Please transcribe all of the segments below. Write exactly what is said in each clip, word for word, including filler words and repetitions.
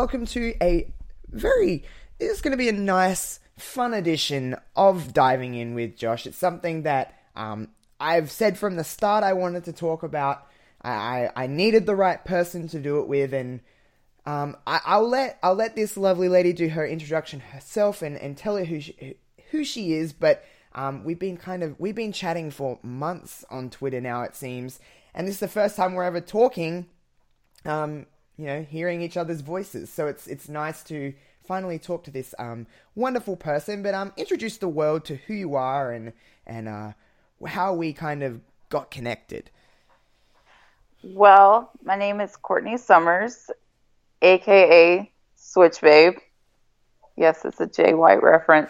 welcome to a very, this is going to be a nice, fun edition of Diving In with Josh. It's something that um, I've said from the start I wanted to talk about. I, I needed the right person to do it with, and um, I, I'll let I'll let this lovely lady do her introduction herself and, and tell her who she, who she is, but um, we've been kind of, we've been chatting for months on Twitter now, it seems, and this is the first time we're ever talking, um, you know, hearing each other's voices, so it's it's nice to finally talk to this um, wonderful person, but um, introduce the world to who you are and, and uh, how we kind of got connected. Well, my name is Courtney Summers, a k a. Switch Babe. Yes, it's a Jay White reference.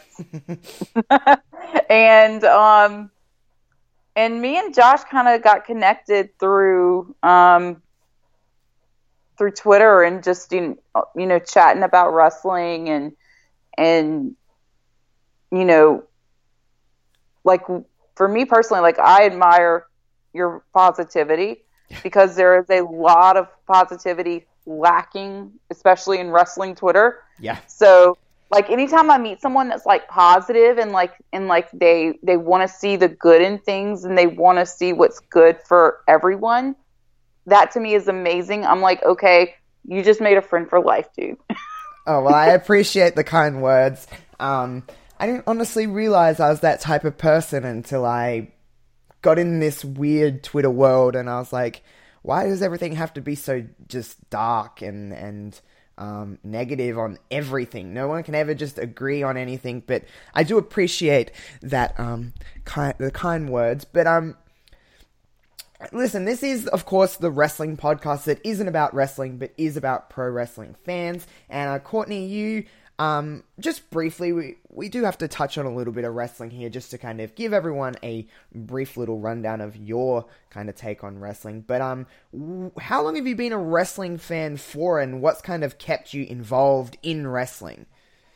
and um, and me and Josh kind of got connected through um, through Twitter and just you know chatting about wrestling and and you know like for me personally, like I admire your positivity because there is a lot of positivity lacking, especially in wrestling Twitter. Yeah. So like anytime I meet someone that's like positive and like and like they they want to see the good in things and they want to see what's good for everyone, that to me is amazing. I'm like, okay, you just made a friend for life, dude. Oh, well, I appreciate the kind words. Um, I didn't honestly realize I was that type of person until I got in this weird Twitter world and I was like, why does everything have to be so just dark and, and um, negative on everything? No one can ever just agree on anything, but I do appreciate that um, kind, the kind words. But um, listen, this is, of course, the wrestling podcast that isn't about wrestling, but is about pro wrestling fans. And uh, Courtney, you, um, just briefly, we, we do have to touch on a little bit of wrestling here just to kind of give everyone a brief little rundown of your kind of take on wrestling. But um, w- how long have you been a wrestling fan for, and what's kind of kept you involved in wrestling?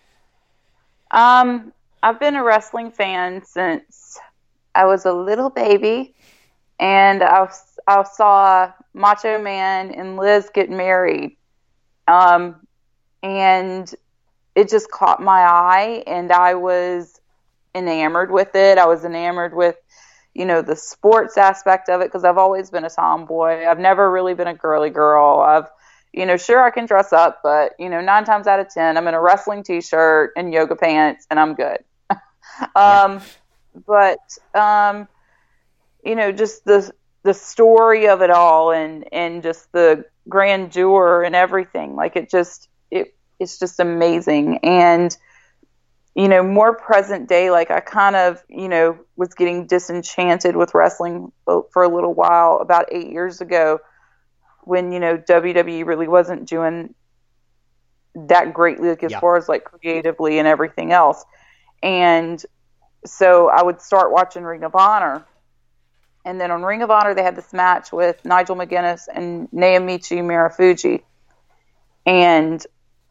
Um, I've been a wrestling fan since I was a little baby. And I, I saw Macho Man and Liz get married. Um, and it just caught my eye, and I was enamored with it. I was enamored with, you know, the sports aspect of it, because I've always been a tomboy. I've never really been a girly girl. I've, you know, sure, I can dress up, but, you know, nine times out of ten, I'm in a wrestling t-shirt and yoga pants, and I'm good. um, yeah. But, um, you know, just the the story of it all and, and just the grandeur and everything. Like it just, it it's just amazing. And, you know, more present day, like I kind of, you know, was getting disenchanted with wrestling for a little while about eight years ago when, you know, W W E really wasn't doing that greatly, like as yeah. far as like creatively and everything else. And so I would start watching Ring of Honor. And then on Ring of Honor, they had this match with Nigel McGuinness and Naomichi Marufuji. And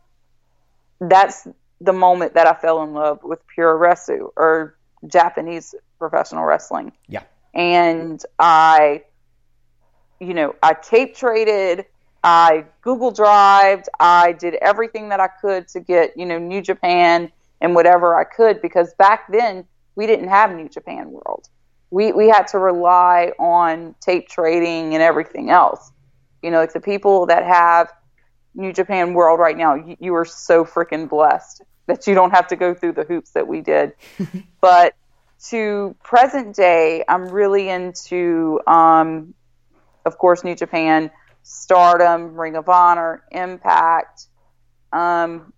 that's the moment that I fell in love with Puroresu, or Japanese professional wrestling. Yeah. And I, you know, I tape traded, I Google Drived, I did everything that I could to get, you know, New Japan and whatever I could, because back then we didn't have New Japan World. We we had to rely on tape trading and everything else. You know, like the people that have New Japan World right now, you, you are so freaking blessed that you don't have to go through the hoops that we did. But to present day, I'm really into, um, of course, New Japan, Stardom, Ring of Honor, Impact. Um,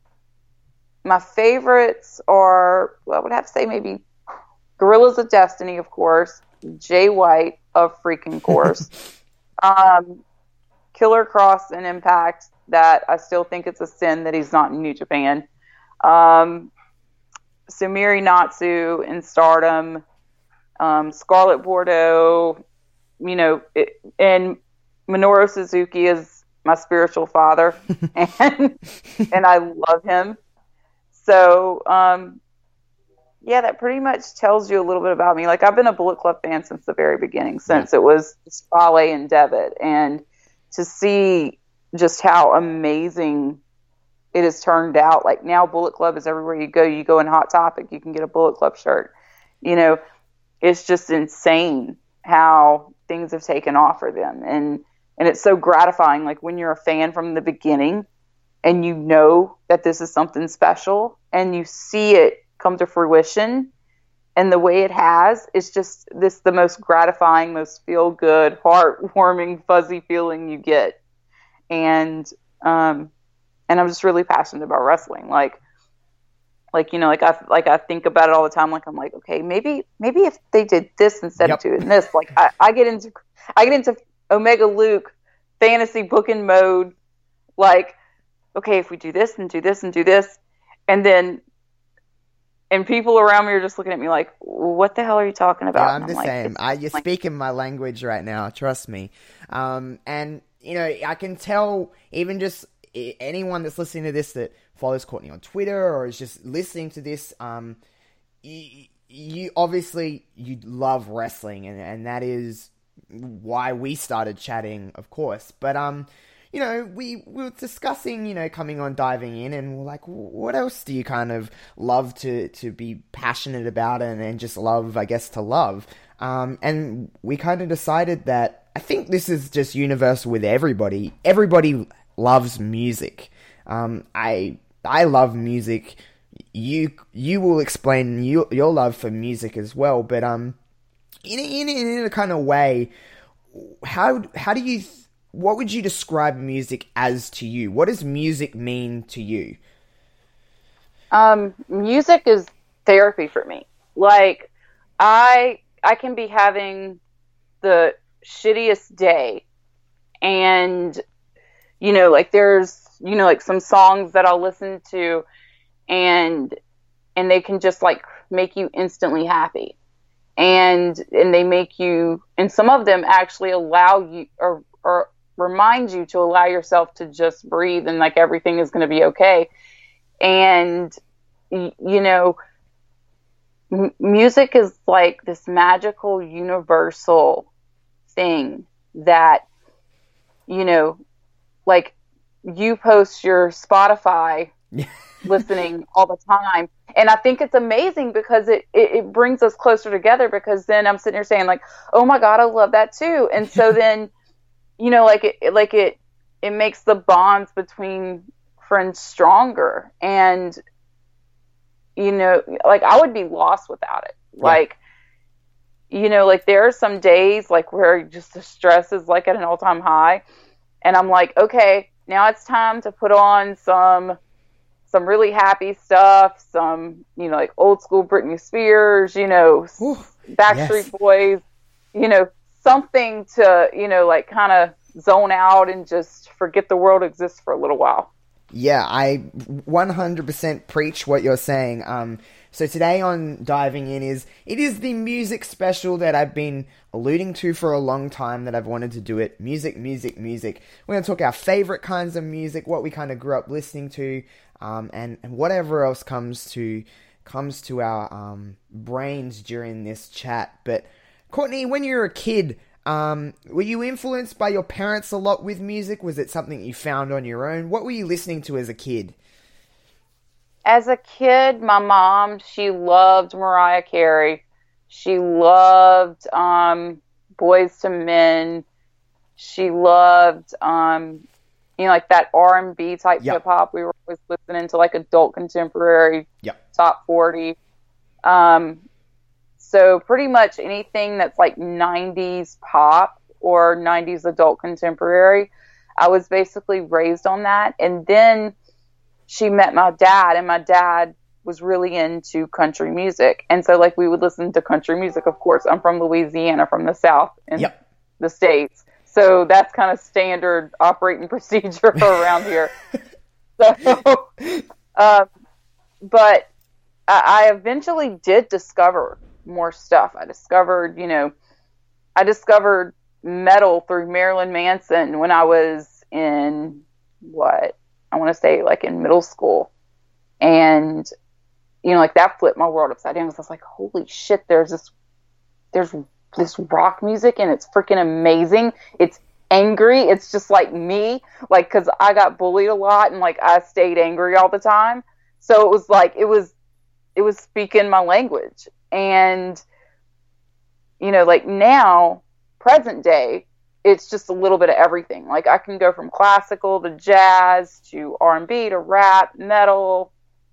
my favorites are, well, I would have to say maybe Gorillas of Destiny, of course, Jay White, of freaking course, um, Killer Cross and Impact, that I still think it's a sin that he's not in New Japan, um, Sumire Natsu in Stardom, um, Scarlett Bordeaux, you know, it, and Minoru Suzuki is my spiritual father, and and I love him. So, um, yeah, that pretty much tells you a little bit about me. Like, I've been a Bullet Club fan since the very beginning, since yeah. it was Fale and Devitt. And to see just how amazing it has turned out. Like now Bullet Club is everywhere you go. You go in Hot Topic, you can get a Bullet Club shirt. You know, it's just insane how things have taken off for them. And, and it's so gratifying. Like when you're a fan from the beginning and you know that this is something special and you see it come to fruition and the way it has, it's just this, the most gratifying, most feel good, heartwarming, fuzzy feeling you get. And, um, and I'm just really passionate about wrestling. Like, like, you know, like I, like I think about it all the time. Like, I'm like, okay, maybe, maybe if they did this instead Yep. of doing this, like I, I get into, I get into Omega Luke fantasy booking mode. Like, okay, if we do this and do this and do this, and then, and people around me are just looking at me like, what the hell are you talking about? Yeah, I'm and the I'm like, same. I, you're like, speaking my language right now. Trust me. Um, and you know, I can tell even just i- anyone that's listening to this that follows Courtney on Twitter or is just listening to this, um, you, you obviously you love wrestling, and, and that is why we started chatting, of course. But um, you know, we, we were discussing, you know, coming on, diving in, and we're like, what else do you kind of love to, to be passionate about and, and just love, I guess, to love? Um, and we kind of decided that I think this is just universal with everybody. Everybody loves music. Um, I I love music. You you will explain you, your love for music as well, but um, in a, in a, in a kind of way, how how do you? What would you describe music as to you? What does music mean to you? Um, music is therapy for me. Like, I I can be having the shittiest day, and you know, like there's you know like some songs that I'll listen to, and and they can just like make you instantly happy, and and they make you, and some of them actually allow you or or remind you to allow yourself to just breathe and like everything is going to be okay. And you know, m- music is like this magical universal thing that, you know, like you post your Spotify listening all the time. And I think it's amazing because it, it, it brings us closer together, because then I'm sitting here saying like, oh my God, I love that too. And so then, you know, like it, like it, it makes the bonds between friends stronger. And, you know, like I would be lost without it. Yeah. Like, you know, like there are some days like where just the stress is like at an all time high. And I'm like, okay, now it's time to put on some, some really happy stuff. Some, you know, like old school Britney Spears, you know, Ooh, Backstreet yes. Boys, you know, something to, you know, like kind of zone out and just forget the world exists for a little while. Yeah, I one hundred percent preach what you're saying. Um, so today on Diving In is, it is the music special that I've been alluding to for a long time, that I've wanted to do it. Music, music, music. We're going to talk our favorite kinds of music, what we kind of grew up listening to, um, and, and whatever else comes to, comes to our, um, brains during this chat. But Courtney, when you were a kid, um, were you influenced by your parents a lot with music? Was it something you found on your own? What were you listening to as a kid? As a kid, my mom, she loved Mariah Carey. She loved um, Boyz two Men. She loved, um, you know, like that R and B type yep. hip hop. We were always listening to like adult contemporary, yep. top forty. Um, So pretty much anything that's like nineties pop or nineties adult contemporary, I was basically raised on that. And then she met my dad, and my dad was really into country music. And so like we would listen to country music. Of course, I'm from Louisiana, from the South in yep. the States. So that's kind of standard operating procedure around here. So, uh, but I eventually did discover more stuff. I discovered, you know, I discovered metal through Marilyn Manson when I was in what I want to say like in middle school. And, you know, like that flipped my world upside down, because I was like, holy shit, there's this, there's this rock music and it's freaking amazing. It's angry. It's just like me, like, because I got bullied a lot and like I stayed angry all the time. So it was like it was it was speaking my language. And you know, like now, present day, it's just a little bit of everything. Like I can go from classical to jazz to R and B to rap, metal,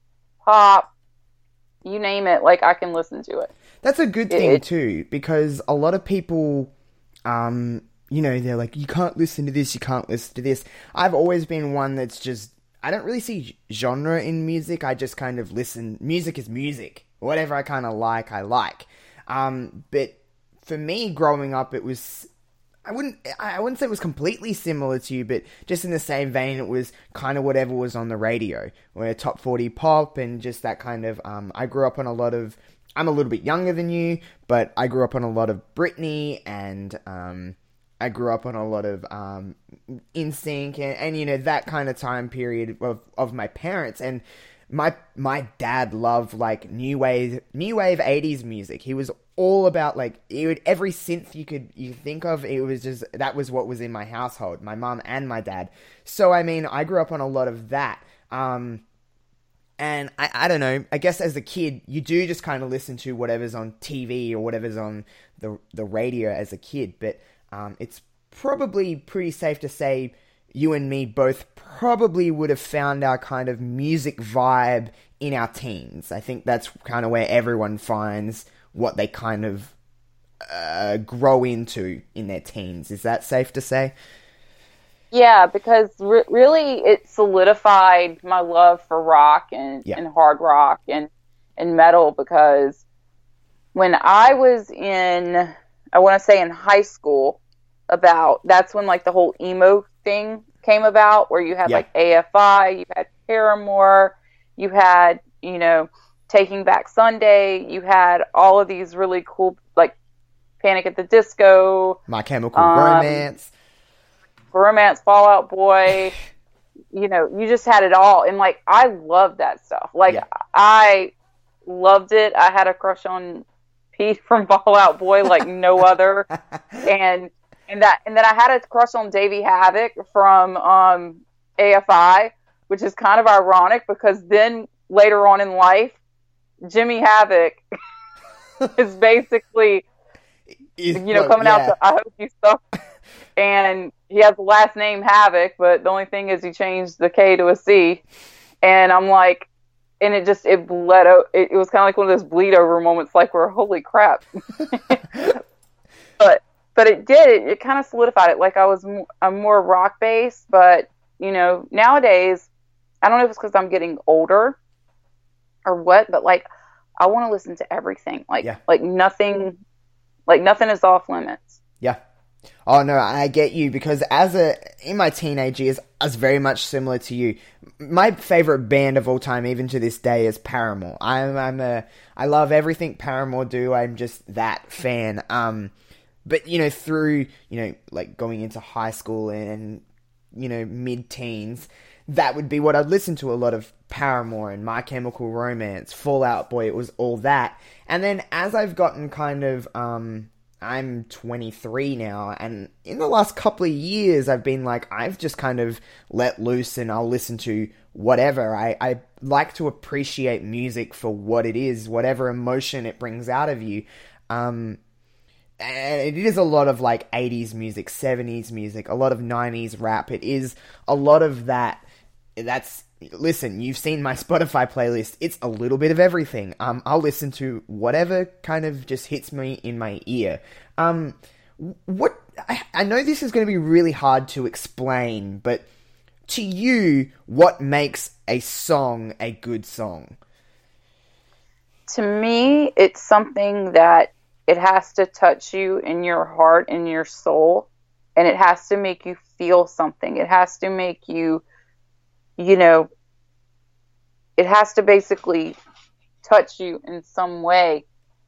pop, you name it. Like I can listen to it. That's a good thing it, too, because a lot of people, um, you know, they're like, you can't listen to this, you can't listen to this. I've always been one that's just, I don't really see genre in music. I just kind of listen. Music is music. Whatever I kind of like, I like. Um, but for me, growing up, it was, I wouldn't, I wouldn't say it was completely similar to you, but just in the same vein, it was kind of whatever was on the radio, where top forty pop and just that kind of, um, I grew up on a lot of, I'm a little bit younger than you, but I grew up on a lot of Britney, and, um, I grew up on a lot of, um, N Sync and, and, you know, that kind of time period of, of my parents. And my, my dad loved like new wave, new wave eighties music. He was all about like, it would, every synth you could, you think of, it was just, that was what was in my household, my mum and my dad. So, I mean, I grew up on a lot of that. Um, and I, I don't know, I guess as a kid, you do just kind of listen to whatever's on T V or whatever's on the, the radio as a kid. But, um, it's probably pretty safe to say you and me both probably would have found our kind of music vibe in our teens. I think that's kind of where everyone finds what they kind of uh, grow into in their teens. Is that safe to say? Yeah, because re- really it solidified my love for rock and, yeah. and hard rock and, and metal, because when I was in, I want to say in high school, about, that's when like the whole emo thing came about, where you had yeah. like A F I, you had Paramore, you had, you know, Taking Back Sunday, you had all of these really cool, like Panic at the Disco, My Chemical um, Romance, Romance, Fall Out Boy, you know, you just had it all. And like, I loved that stuff. Like, yeah. I loved it. I had a crush on Pete from Fall Out Boy like no other. and and that and then I had a crush on Davey Havok from um, A F I, which is kind of ironic because then later on in life, Jimmy Havoc is basically, you know, well, coming yeah. out to I Hope You Suck. And he has the last name Havoc, but the only thing is he changed the K to a C. And I'm like, and it just, it bled out. It, it was kind of like one of those bleed over moments, like where, holy crap. but, but it did, it, it kind of solidified it. Like I was, m- I'm more rock based, but you know, nowadays, I don't know if it's because I'm getting older or what, but like, I want to listen to everything. Like, yeah. like nothing, like nothing is off limits. Yeah. Oh no, I get you, because as a, in my teenage years, I was very much similar to you. My favorite band of all time, even to this day, is Paramore. I'm, I'm a, I love everything Paramore do. I'm just that fan. Um, but you know, through, you know, like going into high school and, you know, mid-teens, that would be what I'd listen to, a lot of Paramore and My Chemical Romance, Fall Out Boy, it was all that. And then as I've gotten kind of, um, I'm twenty-three now, and in the last couple of years, I've been like, I've just kind of let loose and I'll listen to whatever. I, I like to appreciate music for what it is, whatever emotion it brings out of you. Um, and it is a lot of like eighties music, seventies music, a lot of nineties rap. It is a lot of that. That's, listen, you've seen my Spotify playlist. It's a little bit of everything. Um, I'll listen to whatever kind of just hits me in my ear. Um, what, I, I know this is going to be really hard to explain, but to you, what makes a song a good song? To me, it's something that it has to touch you in your heart and your soul, and it has to make you feel something. It has to make you, you know, it has to basically touch you in some way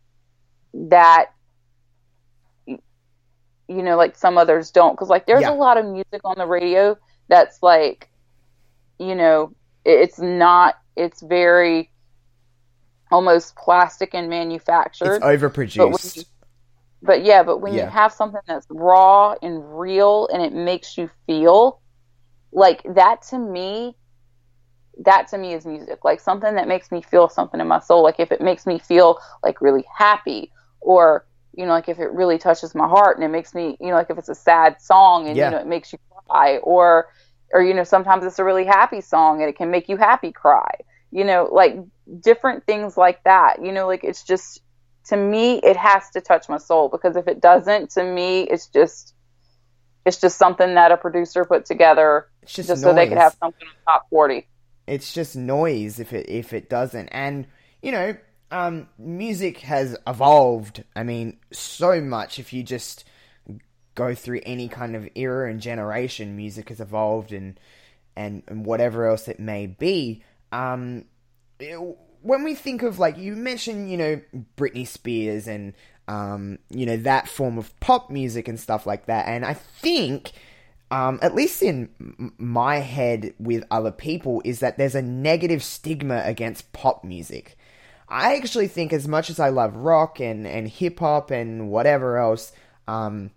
that, you know, like some others don't. Because, like, there's yeah. a lot of music on the radio that's, like, you know, it's not, it's very almost plastic and manufactured. It's overproduced. You, but yeah, but when you Yeah. have something that's raw and real and it makes you feel like that to me, that to me is music. Like something that makes me feel something in my soul. Like if it makes me feel like really happy, or, you know, like if it really touches my heart and it makes me, you know, like if it's a sad song and, you Yeah. know, it makes you cry, or, or, you know, sometimes it's a really happy song and it can make you happy cry, you know, like different things like that, you know, like it's just, to me, it has to touch my soul, because if it doesn't, to me, it's just, it's just something that a producer put together It's just, just noise. so they could have something on top forty. It's just noise if it if it doesn't. And, you know, um, music has evolved, I mean, so much. If you just go through any kind of era and generation, music has evolved, and and, and whatever else it may be. Um, it, when we think of, like, you mentioned, you know, Britney Spears and, um, you know, that form of pop music and stuff like that. And I think, um, at least in m- my head with other people, is that there's a negative stigma against pop music. I actually think, as much as I love rock and, and hip-hop and whatever else, um,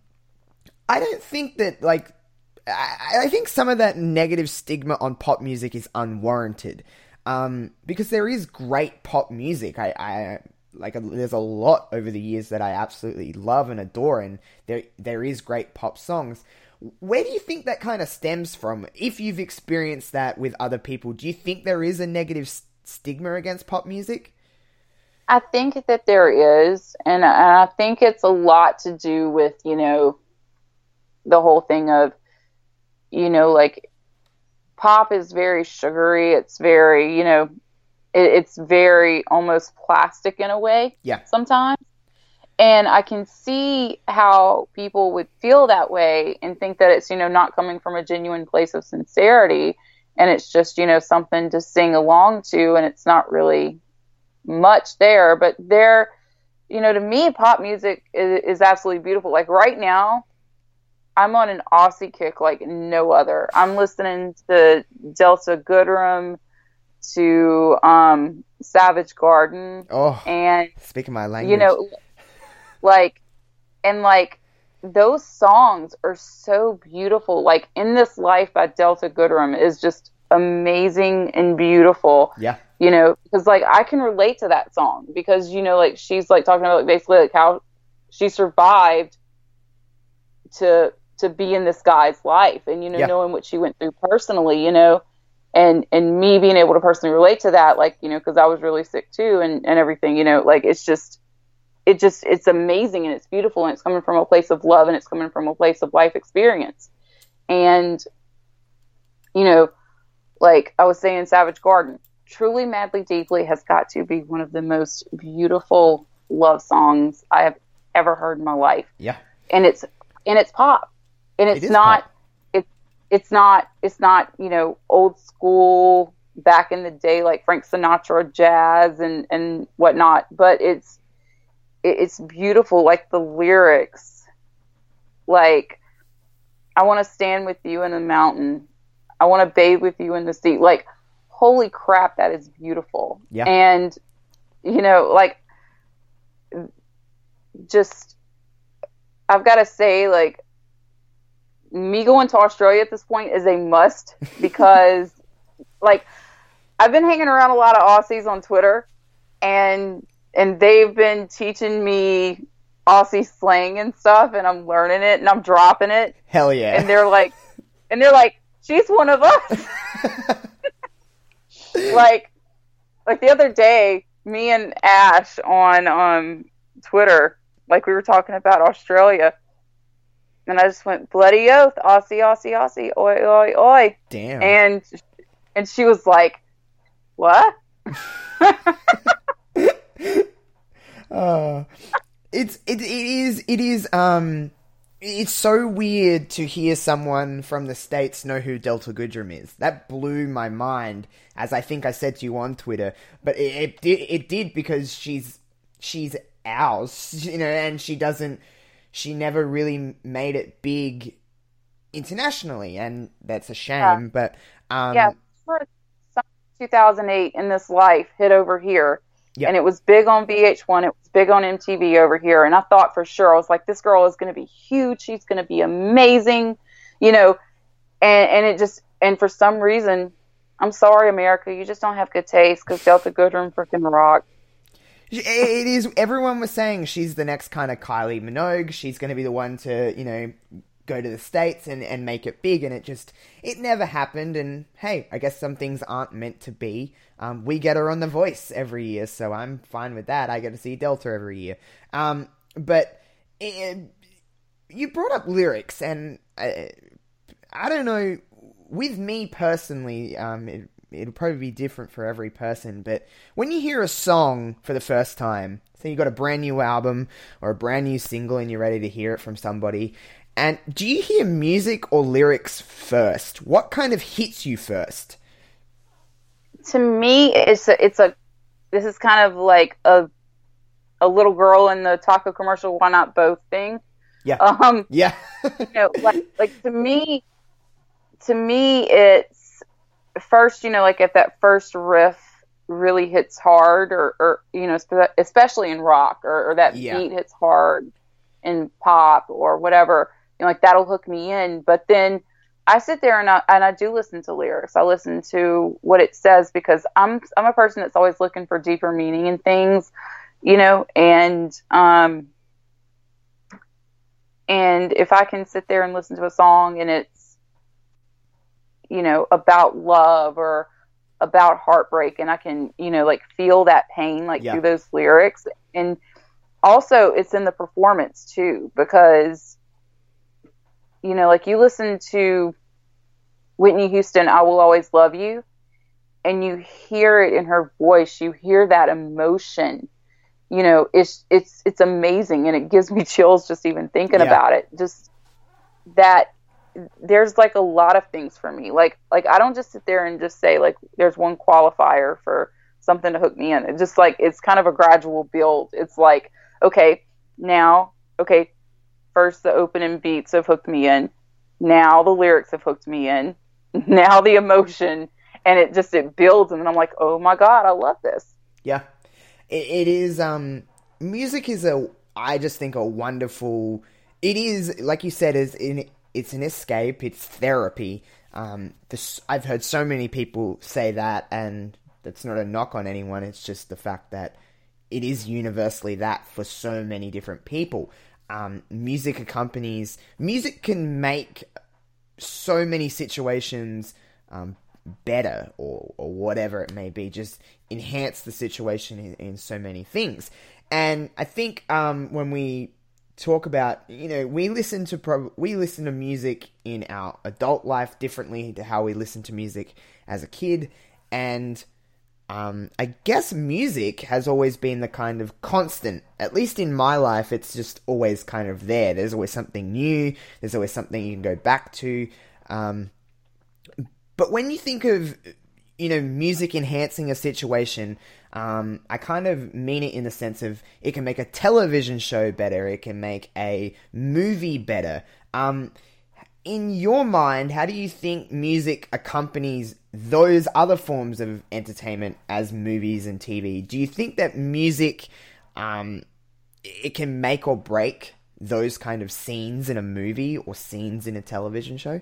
I don't think that, like, I, I think some of that negative stigma on pop music is unwarranted. Um, because there is great pop music. I, I like, there's a lot over the years that I absolutely love and adore, and there there is great pop songs. Where do you think that kind of stems from? If you've experienced that with other people, do you think there is a negative s- stigma against pop music? I think that there is, and I think it's a lot to do with, you know, the whole thing of, you know, like pop is very sugary. It's very, you know, it, it's very almost plastic in a way. Yeah. Sometimes. And I can see how people would feel that way and think that it's, you know, not coming from a genuine place of sincerity. And it's just, you know, something to sing along to. And it's not really much there. But there, you know, to me, pop music is, is absolutely beautiful. Like right now, I'm on an Aussie kick like no other. I'm listening to Delta Goodrem, to um, Savage Garden. Oh, and speaking my language. You know, like, and like, those songs are so beautiful. Like, In This Life by Delta Goodrem is just amazing and beautiful. Yeah. You know, because like I can relate to that song, because, you know, like she's like talking about like basically like how she survived to to be in this guy's life, and, you know, Yeah. knowing what she went through personally, you know, and and me being able to personally relate to that, like, you know, because I was really sick too, and and everything, you know, like it's just it just it's amazing and it's beautiful, and it's coming from a place of love, and it's coming from a place of life experience. And, you know, like I was saying, Savage Garden, Truly Madly Deeply has got to be one of the most beautiful love songs I have ever heard in my life. Yeah. And it's and it's pop. And it's It is not pop. it's it's not it's not, you know, old school back in the day like Frank Sinatra jazz and, and whatnot, but it's it, it's beautiful. Like the lyrics, like, I want to stand with you in the mountain, I want to bathe with you in the sea. Like, holy crap, that is beautiful. Yeah. And, you know, like, just, I've got to say, like, me going to Australia at this point is a must, because, like, I've been hanging around a lot of Aussies on Twitter, and and they've been teaching me Aussie slang and stuff, and I'm learning it, and I'm dropping it. Hell yeah. And they're like, and they're like, she's one of us. like, like the other day, me and Ash on um Twitter, like we were talking about Australia, and I just went, bloody oath, Aussie, Aussie, Aussie, oi, oi, oi. Damn. And and she was like, what? uh, it's it, it is it is um it's so weird to hear someone from the States know who Delta Goodrem is. That blew my mind, as I think I said to you on Twitter. But it it did, it did because she's she's ours, you know, and she doesn't she never really made it big internationally, and that's a shame. Yeah. But um yeah, two thousand eight In This Life hit over here. Yep. And it was big on V H one. It was big on M T V over here. And I thought for sure, I was like, this girl is going to be huge. She's going to be amazing, you know, and, and it just, and for some reason, I'm sorry, America, you just don't have good taste because Delta Goodrem freaking rock. It is, everyone was saying she's the next kind of Kylie Minogue. She's going to be the one to, you know, go to the States and, and make it big, and it just, it never happened. And hey, I guess some things aren't meant to be. Um, we get her on The Voice every year, so I'm fine with that. I get to see Delta every year. Um, but it, you brought up lyrics, and I, I don't know, with me personally, um, it, it'll probably be different for every person, but when you hear a song for the first time, so you got a brand new album or a brand new single and you're ready to hear it from somebody, and do you hear music or lyrics first? What kind of hits you first? To me, it's a, it's a, this is kind of like a, a little girl in the taco commercial, why not both thing. Yeah. Um, yeah. you know, like, like to me, to me, it's first, you know, like if that first riff really hits hard or, or you know, especially in rock or, or that yeah. beat hits hard in pop or whatever, you know, like that'll hook me in. But then I sit there and I, and I do listen to lyrics. I listen to what it says because I'm I'm a person that's always looking for deeper meaning in things, you know, and um and if I can sit there and listen to a song and it's, you know, about love or about heartbreak, and I can, you know, like feel that pain like yeah. through those lyrics, and also it's in the performance too, because you know, like you listen to Whitney Houston, I Will Always Love You, and you hear it in her voice, you hear that emotion, you know, it's, it's, it's amazing. And it gives me chills just even thinking yeah. about it. Just that there's like a lot of things for me. Like, like I don't just sit there and just say like, there's one qualifier for something to hook me in. It's just like, it's kind of a gradual build. It's like, okay, now, okay, first the opening beats have hooked me in. Now the lyrics have hooked me in. Now the emotion, and it just, it builds, and then I'm like, oh my God, I love this. Yeah. It, it is, um, music is a, I just think a wonderful, it is, like you said, is in, it's an escape, it's therapy. Um, this, I've heard so many people say that, and that's not a knock on anyone, it's just the fact that it is universally that for so many different people. Um, music accompanies, music can make so many situations um, better or, or whatever it may be, just enhance the situation in, in so many things. And I think um, when we talk about, you know, we listen to pro- we listen to music in our adult life differently to how we listen to music as a kid, and Um, I guess music has always been the kind of constant, at least in my life, it's just always kind of there. There's always something new, there's always something you can go back to. Um, but when you think of, you know, music enhancing a situation, um, I kind of mean it in the sense of it can make a television show better, it can make a movie better. Um, in your mind, how do you think music accompanies those other forms of entertainment as movies and T V? Do you think that music, um, it can make or break those kind of scenes in a movie or scenes in a television show?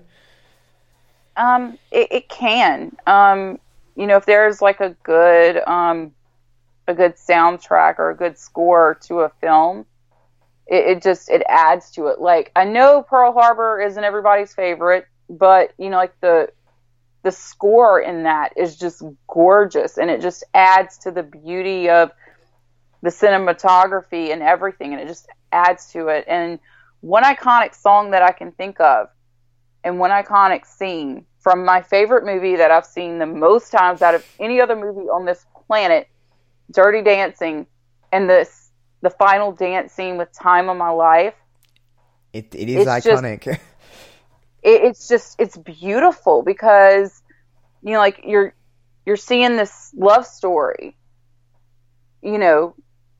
Um, it, it can. Um, you know, if there's like a good, um, a good soundtrack or a good score to a film, it, it just, it adds to it. Like, I know Pearl Harbor isn't everybody's favorite, but you know, like the, the score in that is just gorgeous, and it just adds to the beauty of the cinematography and everything, and it just adds to it. And one iconic song that I can think of, and one iconic scene from my favorite movie that I've seen the most times out of any other movie on this planet, Dirty Dancing, and this the final dance scene with Time of My Life. It it is iconic. Just, it, it's just it's beautiful because, you know, like you're you're seeing this love story, you know,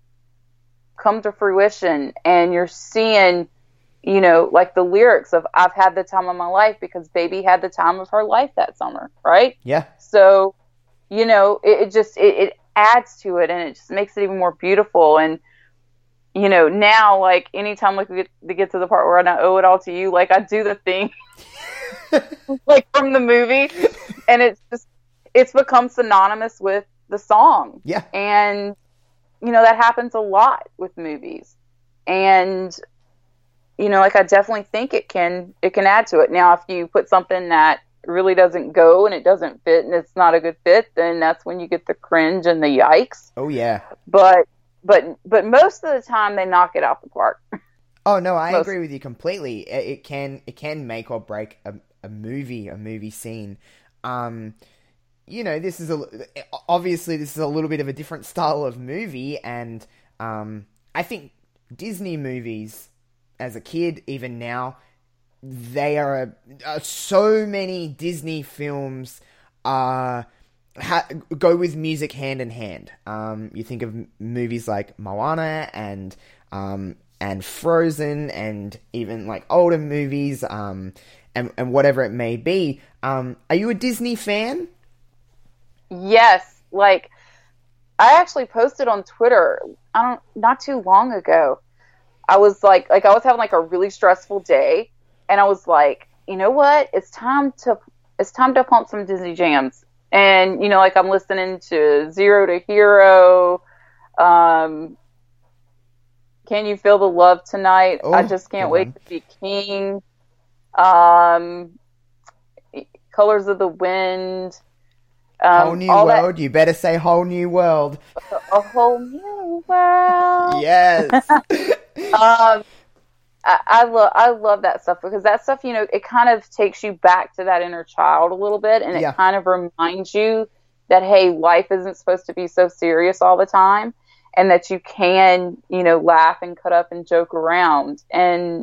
come to fruition, and you're seeing, you know, like the lyrics of "I've had the time of my life" because baby had the time of her life that summer, right? Yeah. So, you know, it, it just it, it adds to it, and it just makes it even more beautiful. And you know, now, like, anytime like we get to get to the part where I owe it all to you, like, I do the thing like from the movie, and it's just it's become synonymous with the song. Yeah. And you know, that happens a lot with movies. And you know, like, I definitely think it can it can add to it. Now, if you put something that really doesn't go and it doesn't fit and it's not a good fit, then that's when you get the cringe and the yikes. Oh yeah. But but but most of the time they knock it out the park. Oh no, I most. agree with you completely. It, it can it can make or break a, a movie, a movie scene. Um, you know, this is a obviously this is a little bit of a different style of movie, and um, I think Disney movies, as a kid, even now, they are uh, so many Disney films uh, ha- go with music hand in hand. Um, you think of m- movies like Moana and um, and Frozen, and even like older movies, um, and and whatever it may be. Um, are you a Disney fan? Yes, like, I actually posted on Twitter, I don't not too long ago. I was like, like I was having like a really stressful day, and I was like, you know what? It's time to it's time to pump some Disney jams. And you know, like, I'm listening to Zero to Hero. Um, Can You Feel the Love Tonight? Oh, I Just Can't Wait one. to Be King. Um, Colors of the Wind. Um, Whole New all World. You better say Whole New World. That, a whole new world. Yes. um, I, I love I love that stuff, because that stuff, you know, it kind of takes you back to that inner child a little bit, and it Yeah. kind of reminds you that, hey, life isn't supposed to be so serious all the time, and that you can, you know, laugh and cut up and joke around, and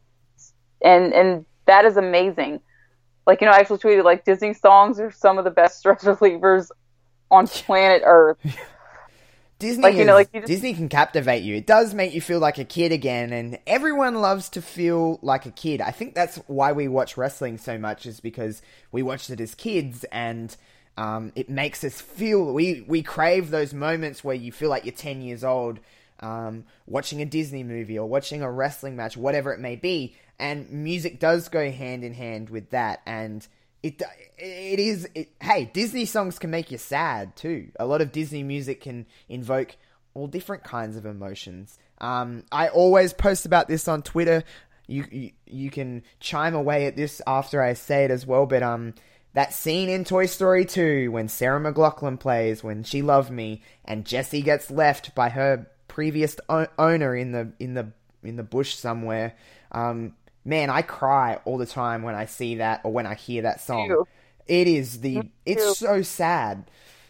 and and that is amazing. Like, you know, I actually tweeted, like, Disney songs are some of the best stress relievers on planet Earth. Disney, Like, you is, know, like, you just- Disney can captivate you. It does make you feel like a kid again, and everyone loves to feel like a kid. I think that's why we watch wrestling so much, is because we watched it as kids, and um, it makes us feel, we, we crave those moments where you feel like you're ten years old, um, watching a Disney movie or watching a wrestling match, whatever it may be, and music does go hand in hand with that, and It it is it, hey, Disney songs can make you sad too. A lot of Disney music can invoke all different kinds of emotions. Um, I always post about this on Twitter. You, you you can chime away at this after I say it as well. But um, that scene in Toy Story two when Sarah McLachlan plays "When She Loved Me" and Jessie gets left by her previous o- owner in the in the in the bush somewhere. Um, Man, I cry all the time when I see that or when I hear that song. Ew. It is the, Ew. it's so sad.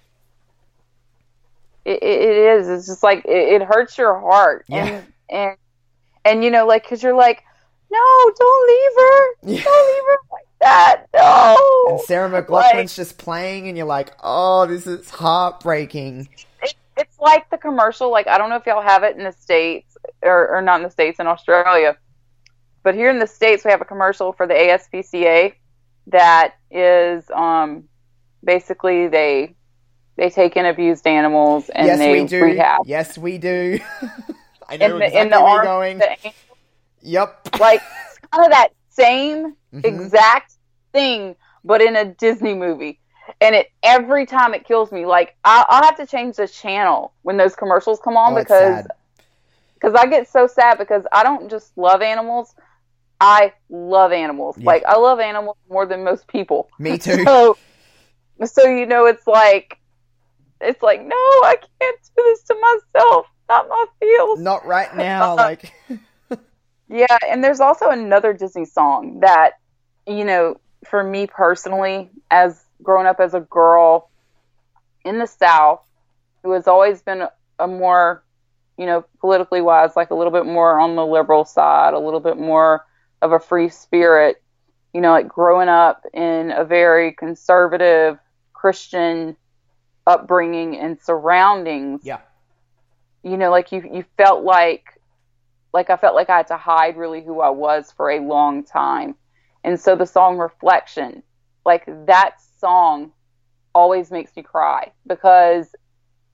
It, it is. It's just like, it, it hurts your heart. Yeah. And, and, and, you know, like, cause you're like, no, don't leave her. Yeah. Don't leave her like that. No. And Sarah McLachlan's Like, just playing and you're like, oh, this is heartbreaking. it, it's like the commercial. Like, I don't know if y'all have it in the States or, or not in the States, in Australia. But here in the States, we have a commercial for the A S P C A that is um, basically they they take in abused animals and yes, they we do. rehab. Yes, we do. I know In the, exactly in the where you're arms, going. the- Yep. like, it's kind of that same Mhm. exact thing, but in a Disney movie. And it every time it kills me. Like, I'll, I'll have to change the channel when those commercials come on, Oh, it's because sad. because I get so sad, because I don't just love animals. I love animals. Yeah. Like, I love animals more than most people. Me too. So, so you know, it's like, it's like, no, I can't do this to myself. Not my feels. Not right now. Like, Yeah, and there's also another Disney song that, you know, for me personally, as growing up as a girl in the South, who has always been a, a more, you know, politically wise, like a little bit more on the liberal side, a little bit more of a free spirit, you know, like growing up in a very conservative Christian upbringing and surroundings. yeah. You know, like you, you felt like, like I felt like I had to hide really who I was for a long time. And so the song Reflection, like that song always makes me cry, because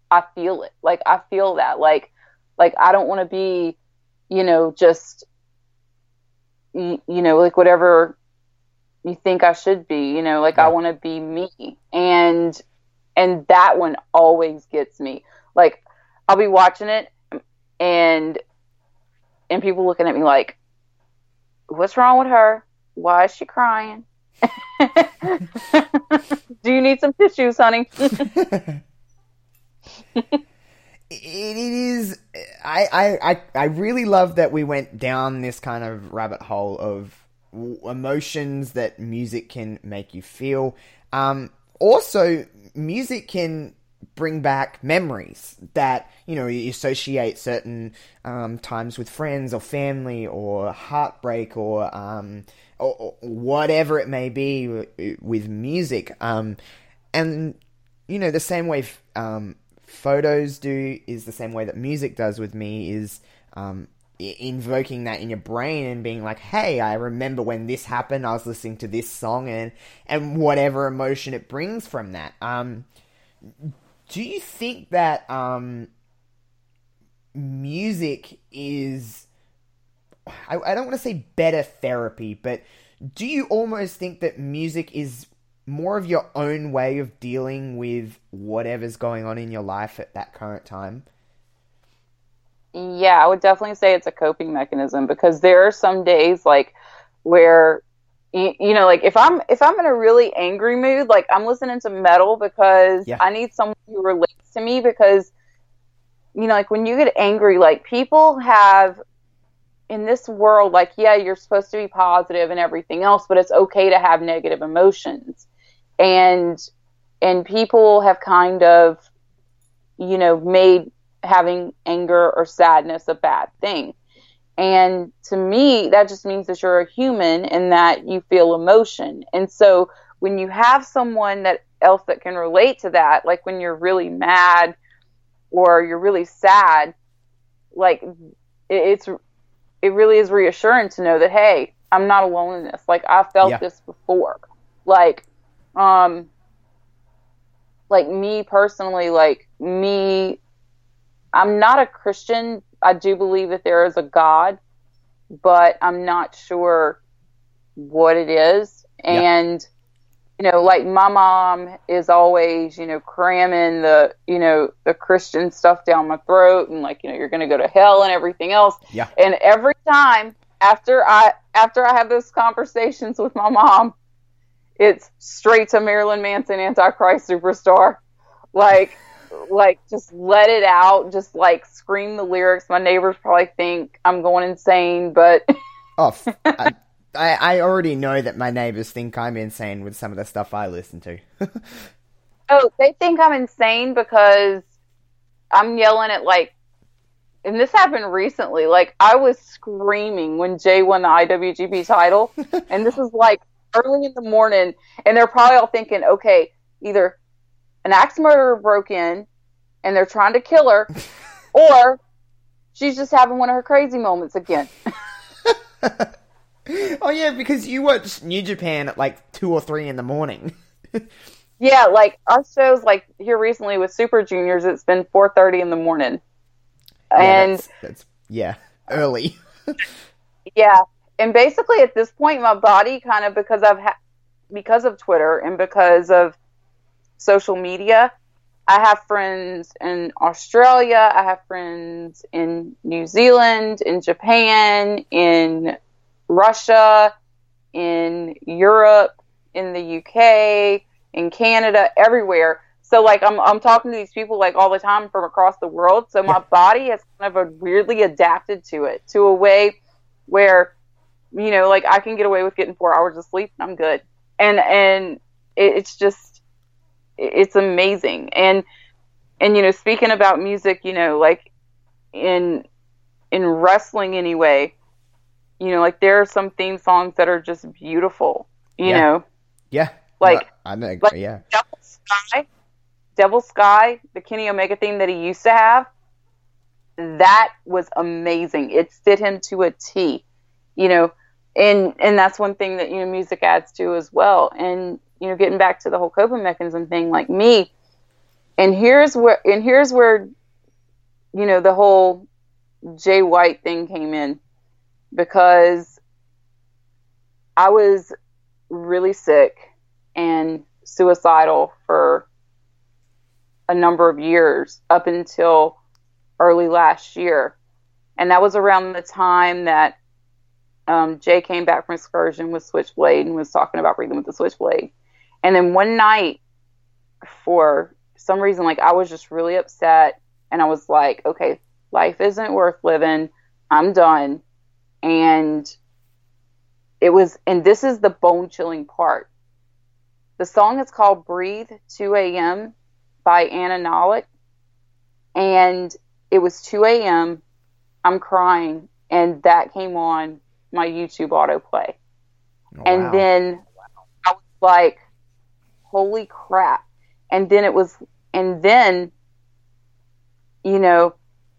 I feel it. Like, I feel that. Like, like I don't want to be, you know, just, you, you know, like whatever you think I should be, you know, like yeah. I want to be me. And, and that one always gets me. Like, I'll be watching it and, and people looking at me like, what's wrong with her? Why is she crying? Do you need some tissues, honey? It is. I, I, I really love that we went down this kind of rabbit hole of emotions that music can make you feel. Um, also, music can bring back memories that, you know, you associate certain um, times with friends or family or heartbreak or, um, or, or whatever it may be with, with music. Um, and, you know, the same way um, photos do is the same way that music does with me is um, invoking that in your brain and being like, hey, I remember when this happened, I was listening to this song and, and whatever emotion it brings from that. Um, do you think that um, music is, I, I don't want to say better therapy, but do you almost think that music is more of your own way of dealing with whatever's going on in your life at that current time? Yeah, I would definitely say it's a coping mechanism, because there are some days like where you, you know, like if I'm if I'm in a really angry mood, like I'm listening to metal because yeah. I need someone who relates to me, because you know, like when you get angry, like people have in this world, like, yeah, you're supposed to be positive and everything else, but it's okay to have negative emotions. And and people have kind of, you know, made having anger or sadness a bad thing. And to me, that just means that you're a human and that you feel emotion. And so when you have someone that else that can relate to that, like when you're really mad or you're really sad, like it's it really is reassuring to know that, hey, I'm not alone in this. Like I felt yeah. this before. Like, um, like me personally, like me, I'm not a Christian. I do believe that there is a God, but I'm not sure what it is. And, yeah. you know, like my mom is always, you know, cramming the, you know, the Christian stuff down my throat and like, you know, you're going to go to hell and everything else. Yeah. And every time after I, after I have those conversations with my mom, it's straight to Marilyn Manson, Antichrist Superstar. Like, like just let it out. Just like scream the lyrics. My neighbors probably think I'm going insane, but oh, I, I already know that my neighbors think I'm insane with some of the stuff I listen to. Oh, they think I'm insane because I'm yelling at like, and this happened recently. Like I was screaming when Jay won the I W G P title, and this is like early in the morning, and they're probably all thinking, okay, either an axe murderer broke in and they're trying to kill her, or she's just having one of her crazy moments again. Oh yeah, because you watch New Japan at like two or three in the morning. Yeah, like our shows like here recently with Super Juniors, it's been four thirty in the morning. Yeah, and that's, that's yeah, early. Yeah. And basically at this point my body kind of, because I've ha- because of Twitter and because of social media, I have friends in Australia, I have friends in New Zealand, in Japan, in Russia, in Europe, in the U K, in Canada, everywhere. So like I'm I'm talking to these people like all the time from across the world. So my body has kind of a weirdly adapted to it, to a way where, you know, like I can get away with getting four hours of sleep and I'm good. And and it's just it's amazing. And and you know, speaking about music, you know, like in in wrestling anyway, you know, like there are some theme songs that are just beautiful, you yeah. know. Yeah. Like, no, I know, like yeah. Devil Sky, Devil Sky, the Kenny Omega theme that he used to have, that was amazing. It fit him to a T, you know, and and that's one thing that, you know, music adds to as well. And, you know, getting back to the whole coping mechanism thing, like me, and here's where, and here's where, you know, the whole Jay White thing came in, because I was really sick and suicidal for a number of years up until early last year. And that was around the time that um, Jay came back from excursion with Switchblade and was talking about breathing with the Switchblade. And then one night, for some reason, like, I was just really upset, and I was like, okay, life isn't worth living. I'm done. And it was, and this is the bone chilling part. The song is called Breathe, two a.m. by Anna Nolick. And it was two a.m. I'm crying, and that came on my YouTube autoplay. Oh, and wow. Then I was like, holy crap. And then it was, and then, you know,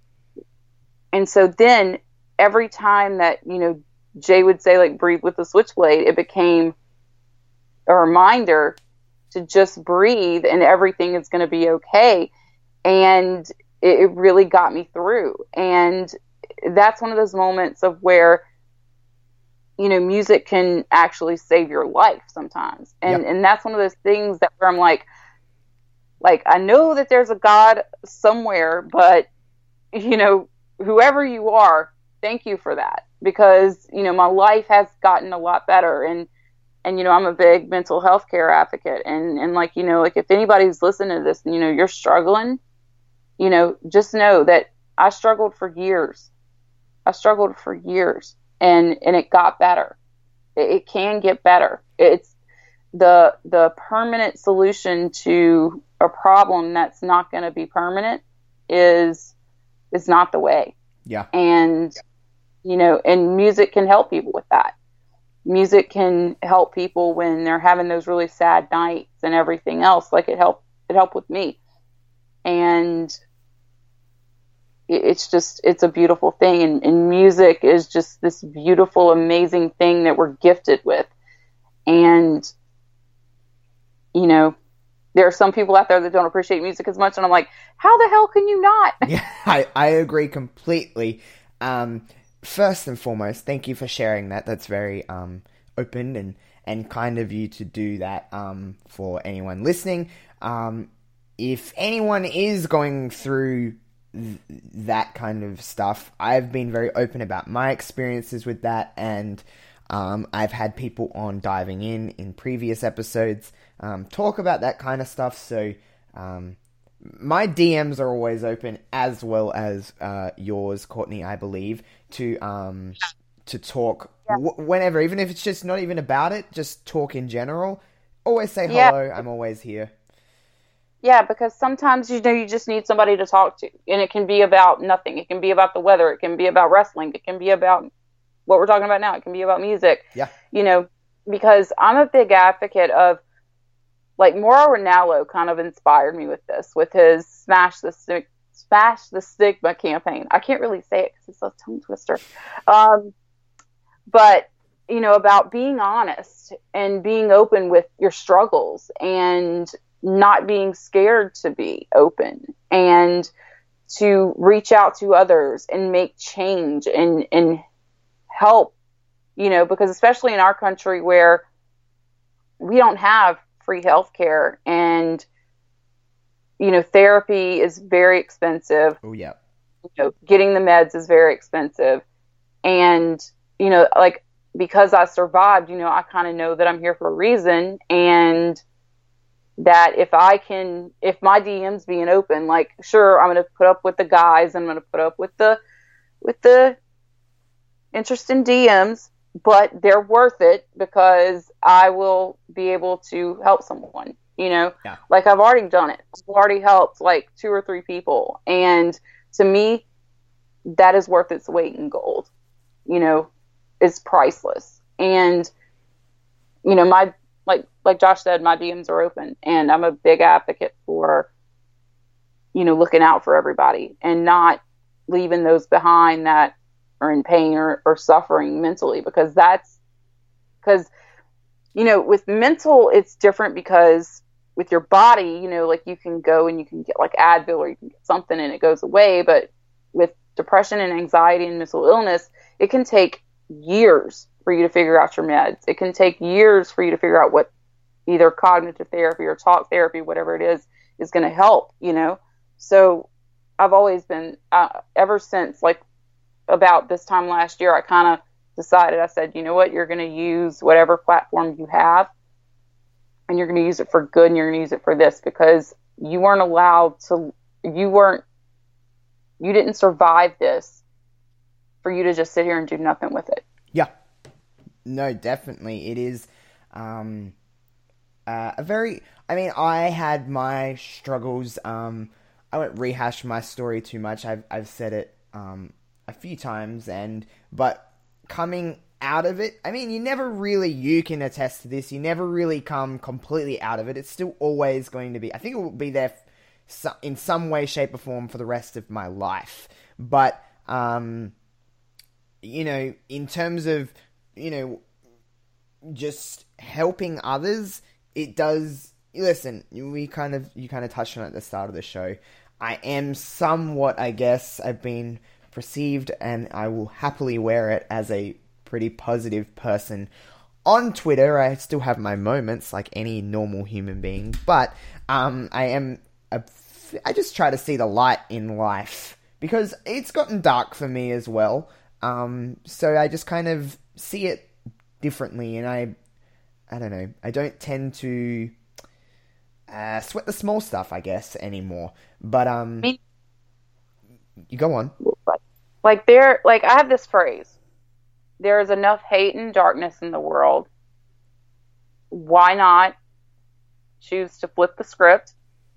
and so then every time that, you know, Jay would say, like, breathe with the Switchblade, it became a reminder to just breathe and everything is going to be okay. And it, it really got me through. And that's one of those moments of where, you know, music can actually save your life sometimes. And, yep. and that's one of those things that where I'm like, like, I know that there's a God somewhere, but, you know, whoever you are, thank you for that, because, you know, my life has gotten a lot better. And, and, you know, I'm a big mental health care advocate. And, and like, you know, like, if anybody's listening to this and, you know, you're struggling, you know, just know that I struggled for years. I struggled for years, and, and it got better. It, it can get better. It's the, the permanent solution to a problem that's not going to be permanent is, is not the way. Yeah. And, you know, and music can help people with that. Music can help people when they're having those really sad nights and everything else. Like, it helped, it helped with me. And it, it's just, it's a beautiful thing. And, and music is just this beautiful, amazing thing that we're gifted with. And, you know, there are some people out there that don't appreciate music as much. And I'm like, how the hell can you not? Yeah, I, I agree completely. Um, first and foremost, thank you for sharing that. That's very um, open and, and kind of you to do that um, for anyone listening. Um, if anyone is going through th- that kind of stuff, I've been very open about my experiences with that. And um, I've had people on Diving In in previous episodes um, talk about that kind of stuff. So um, my D Ms are always open, as well as uh, yours, Courtney, I believe, to um, to talk yeah. w- whenever, even if it's just not even about it, just talk in general. Always say hello. Yeah. I'm always here. Yeah, because sometimes, you know, you just need somebody to talk to, and it can be about nothing. It can be about the weather. It can be about wrestling. It can be about what we're talking about now. It can be about music. Yeah. You know, because I'm a big advocate of, like, Mauro Ranallo kind of inspired me with this, with his Smash the Stig- Smash the Stigma campaign. I can't really say it because it's a tongue twister. Um, but, you know, about being honest and being open with your struggles and not being scared to be open and to reach out to others and make change and, and help, you know, because especially in our country where we don't have free healthcare, and, you know, therapy is very expensive. Oh yeah. You know, getting the meds is very expensive. And, you know, like, because I survived, you know, I kind of know that I'm here for a reason, and that if I can, if my D Ms being open, like, sure, I'm going to put up with the guys, I'm going to put up with the, with the interesting D Ms, but they're worth it because I will be able to help someone, you know, yeah. Like, I've already done it. I've already helped like two or three people. And to me, that is worth its weight in gold, you know, it's priceless. And, you know, my, like, like Josh said, my D Ms are open, and I'm a big advocate for, you know, looking out for everybody and not leaving those behind that are in pain or, or suffering mentally, because that's, because, you know, with mental, it's different because with your body, you know, like you can go and you can get like Advil or you can get something and it goes away. But with depression and anxiety and mental illness, it can take years for you to figure out your meds. It can take years for you to figure out what either cognitive therapy or talk therapy, whatever it is, is going to help, you know? So I've always been, uh, ever since like about this time last year, I kind of decided, I said, you know what, you're going to use whatever platform you have and you're going to use it for good and you're going to use it for this, because you weren't allowed to, you weren't, you didn't survive this for you to just sit here and do nothing with it. Yeah. No, definitely. It is um, uh, a very, I mean, I had my struggles. Um, I won't rehash my story too much. I've, I've said it um, a few times, and, but coming out of it, I mean, you never really, you can attest to this, you never really come completely out of it. It's still always going to be, I think it will be there in some way, shape, or form for the rest of my life. But, um, you know, in terms of, you know, just helping others, it does, listen, we kind of, you kind of touched on it at the start of the show. I am somewhat, I guess, I've been perceived, and I will happily wear it, as a pretty positive person on Twitter. I still have my moments like any normal human being, but um, I am a, I just try to see the light in life, because it's gotten dark for me as well. Um, so I just kind of see it differently, and I, I don't know, I don't tend to uh, sweat the small stuff, I guess, anymore. But um, Me- you go on. Like there, like I have this phrase: there is enough hate and darkness in the world. Why not choose to flip the script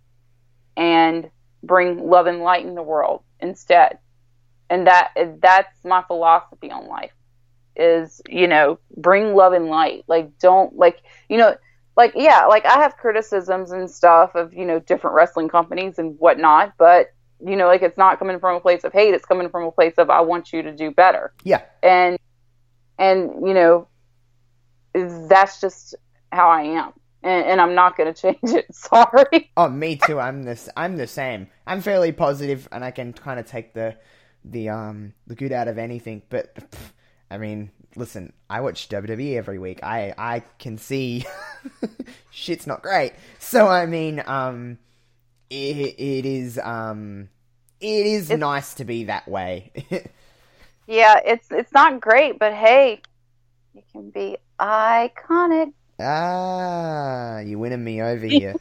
and bring love and light in the world instead? And that that's my philosophy on life, is, you know, bring love and light. Like, don't, like, you know, like, yeah, like I have criticisms and stuff of, you know, different wrestling companies and whatnot, but, you know, like, it's not coming from a place of hate. It's coming from a place of, I want you to do better. Yeah. And, and, you know, that's just how I am. And, and I'm not going to change it. Sorry. Oh, me too. I'm the, I'm the same. I'm fairly positive, and I can kind of take the, the, um, the good out of anything. But, pff, I mean, listen, I watch W W E every week. I, I can see shit's not great. So, I mean, um, it, it is, um, it is it's, nice to be that way. Yeah, it's, it's not great, but hey, you can be iconic. Ah, you're winning me over here.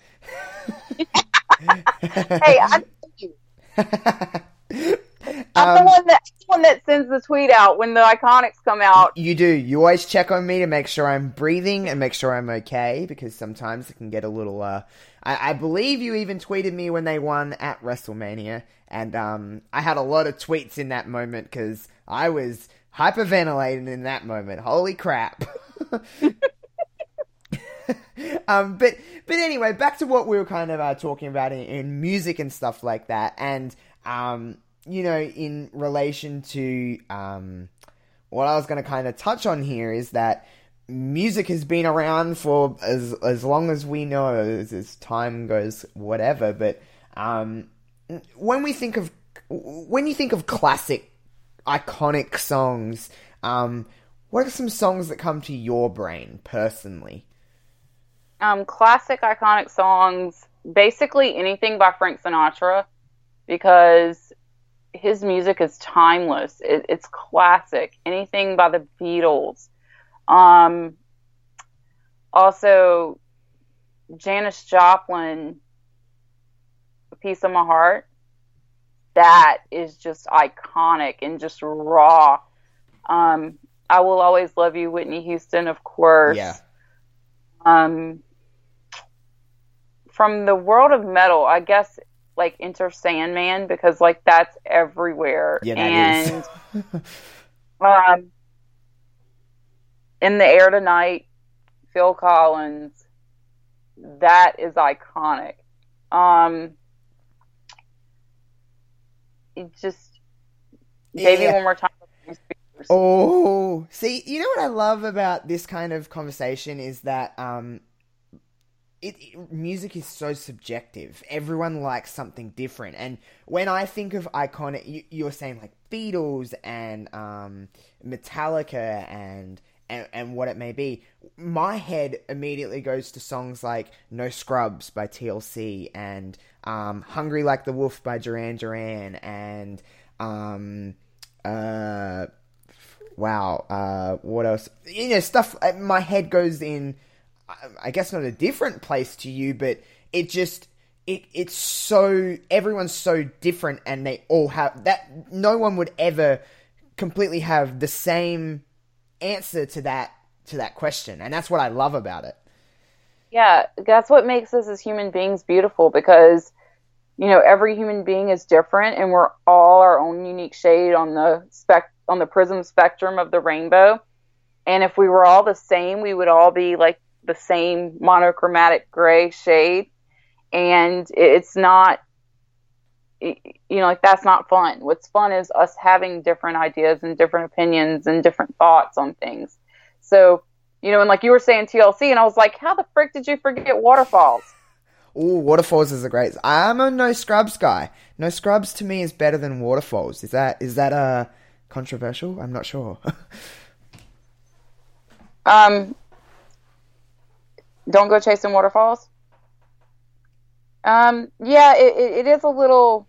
Hey, I you. I'm um, the one that the one that sends the tweet out when the iconics come out. You do. You always check on me to make sure I'm breathing and make sure I'm okay, because sometimes it can get a little. Uh, I, I believe you even tweeted me when they won at WrestleMania, and um, I had a lot of tweets in that moment because I was hyperventilating in that moment. Holy crap! um, but but anyway, back to what we were kind of uh, talking about in, in music and stuff like that, and um, you know, in relation to um, what I was going to kind of touch on here is that music has been around for as as long as we know, as, as time goes, whatever. But um, when we think of when you think of classic, iconic songs, um, what are some songs that come to your brain personally? Um, classic, iconic songs, basically anything by Frank Sinatra, because his music is timeless. It, it's classic. Anything by the Beatles. Um, also, Janis Joplin, A Piece of My Heart. That is just iconic and just raw. Um, I Will Always Love You, Whitney Houston, of course. Yeah. Um, from the world of metal, I guess, like, Enter Sandman, because, like, that's everywhere. Yeah, that and, is. um, In the Air Tonight, Phil Collins, that is iconic. Um, it just, maybe Yeah. one more time. Oh, see, you know what I love about this kind of conversation is that um, it, it music is so subjective. Everyone likes something different, and when I think of iconic, you, you were saying like Beatles and um, Metallica and, and and what it may be. My head immediately goes to songs like "No Scrubs" by T L C and um, "Hungry Like the Wolf" by Duran Duran and um, uh, wow, uh, what else? You know, stuff. My head goes in. I guess not a different place to you, but it just, it it's so, everyone's so different and they all have, that no one would ever completely have the same answer to that, to that question. And that's what I love about it. Yeah, that's what makes us as human beings beautiful because, you know, every human being is different and we're all our own unique shade on the spec, on the prism spectrum of the rainbow. And if we were all the same, we would all be like the same monochromatic gray shade, and it's not, you know, like that's not fun. What's fun is us having different ideas and different opinions and different thoughts on things. So, you know, and like you were saying T L C, and I was like, how the frick did you forget Waterfalls? Ooh, Waterfalls is a great. I'm a No Scrubs guy. No Scrubs to me is better than Waterfalls. Is that is that uh controversial? I'm not sure. um. Don't go chasing waterfalls. Um, yeah, it, it, it is a little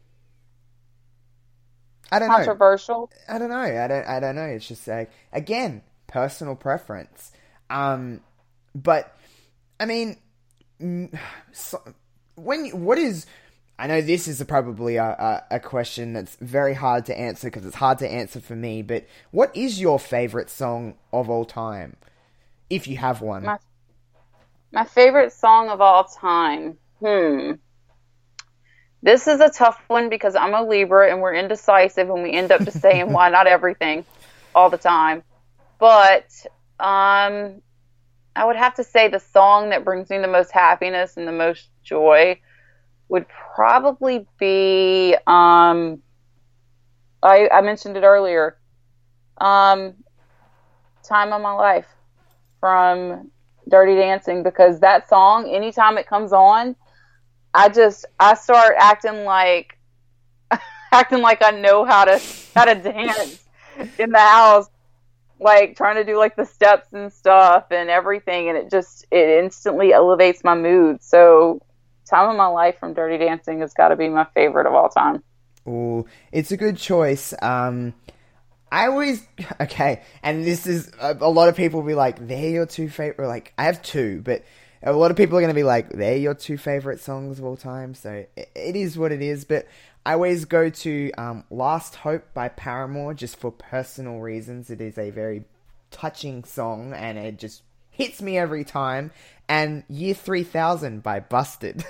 I don't controversial. Know. I don't know. I don't. I don't know. It's just like again, personal preference. Um, but I mean, so, when what is? I know this is a, probably a, a a question that's very hard to answer because it's hard to answer for me. But what is your favorite song of all time, if you have one? My My favorite song of all time. Hmm. This is a tough one because I'm a Libra and we're indecisive and we end up just saying why not everything all the time. But um, I would have to say the song that brings me the most happiness and the most joy would probably be, um, I, I mentioned it earlier, um, Time of My Life from Dirty Dancing, because that song, anytime it comes on, I just I start acting like acting like I know how to how to dance in the house, like trying to do like the steps and stuff and everything, and it just it instantly elevates my mood. So, Time of My Life from Dirty Dancing has got to be my favorite of all time. Ooh, it's a good choice. Um, I always okay, and this is a, a lot of people will be like, they're your two favorite. Like, I have two, but a lot of people are going to be like, they're your two favorite songs of all time. So it, it is what it is. But I always go to um, Last Hope by Paramore just for personal reasons. It is a very touching song, and it just hits me every time. And Year three thousand by Busted.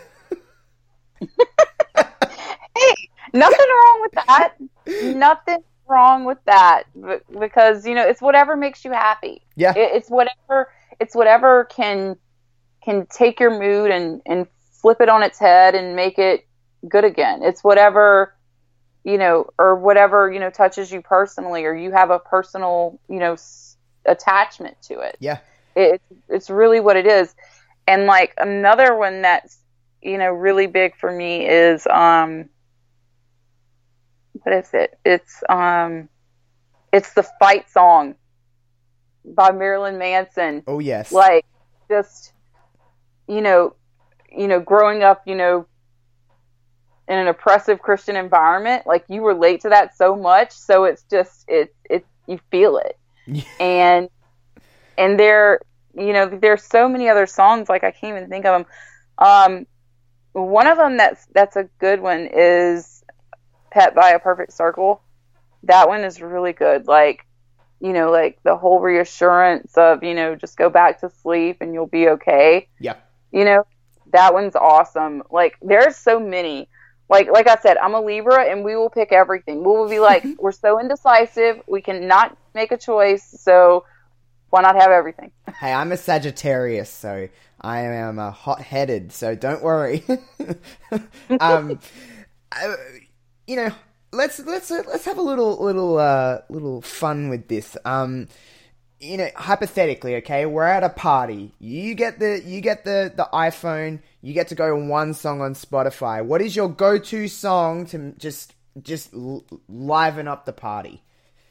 Hey, nothing wrong with that. Nothing wrong with that, because you know it's whatever makes you happy. Yeah, it's whatever it's whatever can can take your mood and and flip it on its head and make it good again. It's whatever, you know, or whatever, you know, touches you personally, or you have a personal, you know, s- attachment to it. Yeah, it, it's really what it is. And like another one that's, you know, really big for me is um what is it? It's um, it's the Fight Song by Marilyn Manson. Oh yes. Like just, you know, you know, growing up, you know, in an oppressive Christian environment, like you relate to that so much, so it's just it it you feel it. and and there, you know, there's so many other songs, like I can't even think of them. Um, one of them that's that's a good one is Pet by A Perfect Circle. That one is really good. Like, you know, like the whole reassurance of, you know, just go back to sleep and you'll be okay. Yeah. You know, that one's awesome. Like, there's so many. Like, like I said, I'm a Libra and we will pick everything. We will be like, we're so indecisive. We cannot make a choice. So why not have everything? Hey, I'm a Sagittarius, so I am a hot-headed, so don't worry. um, I, you know, let's let's let's have a little little uh, little fun with this. Um, you know, hypothetically, okay, we're at a party. You get the you get the, the iPhone. You get to go to one song on Spotify. What is your go-to song to just just l- liven up the party?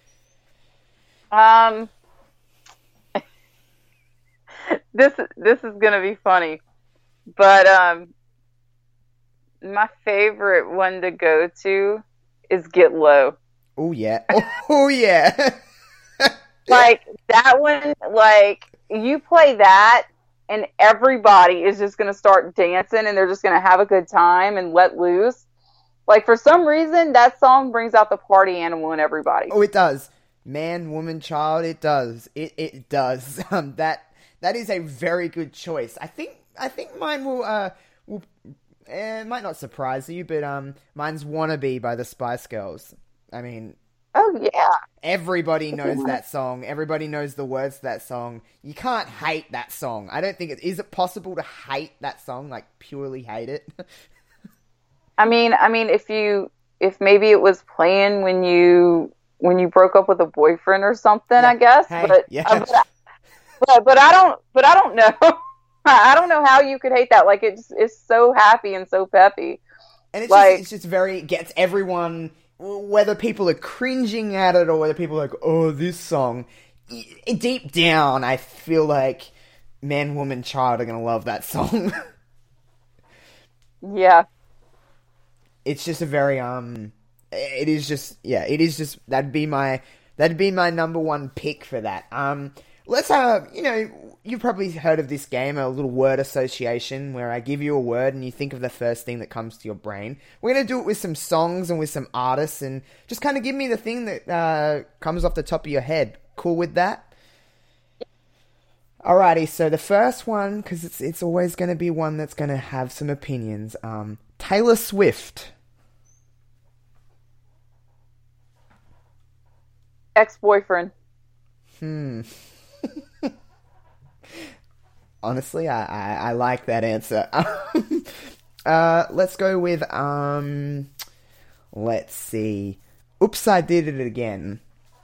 Um, this this is gonna be funny, but um, my favorite one to go to is "Get Low." Oh yeah, oh yeah. Like that one, like you play that and everybody is just going to start dancing and they're just going to have a good time and let loose. Like for some reason, that song brings out the party animal in everybody. Oh, it does. Man, woman, child, it does. It it does. Um, that that is a very good choice. I think I think mine will uh will eh, might not surprise you, but um mine's "Wannabe" by the Spice Girls. I mean, oh yeah. Everybody knows that song. Everybody knows the words to that song. You can't hate that song. I don't think it is it possible to hate that song, like purely hate it. I mean, I mean, if you, if maybe it was playing when you, when you broke up with a boyfriend or something, yeah. I guess. Hey, but, yeah. uh, but, but, but I don't, but I don't know. I don't know how you could hate that. Like it's, it's so happy and so peppy. And it's like, just, it's just very, it gets everyone, whether people are cringing at it or whether people are like, oh, this song, deep down, I feel like man, woman, child are going to love that song. Yeah. It's just a very, um, it is just, yeah, it is just, that'd be my, that'd be my number one pick for that. Um, let's have, you know, you've probably heard of this game, a little word association, where I give you a word and you think of the first thing that comes to your brain. We're going to do it with some songs and with some artists, and just kind of give me the thing that uh, comes off the top of your head. Cool with that? Alrighty, so the first one, because it's it's always going to be one that's going to have some opinions. Um, Taylor Swift. Ex-boyfriend. Hmm. Honestly, I, I, I like that answer. uh, let's go with, um, let's see. Oops, I Did It Again.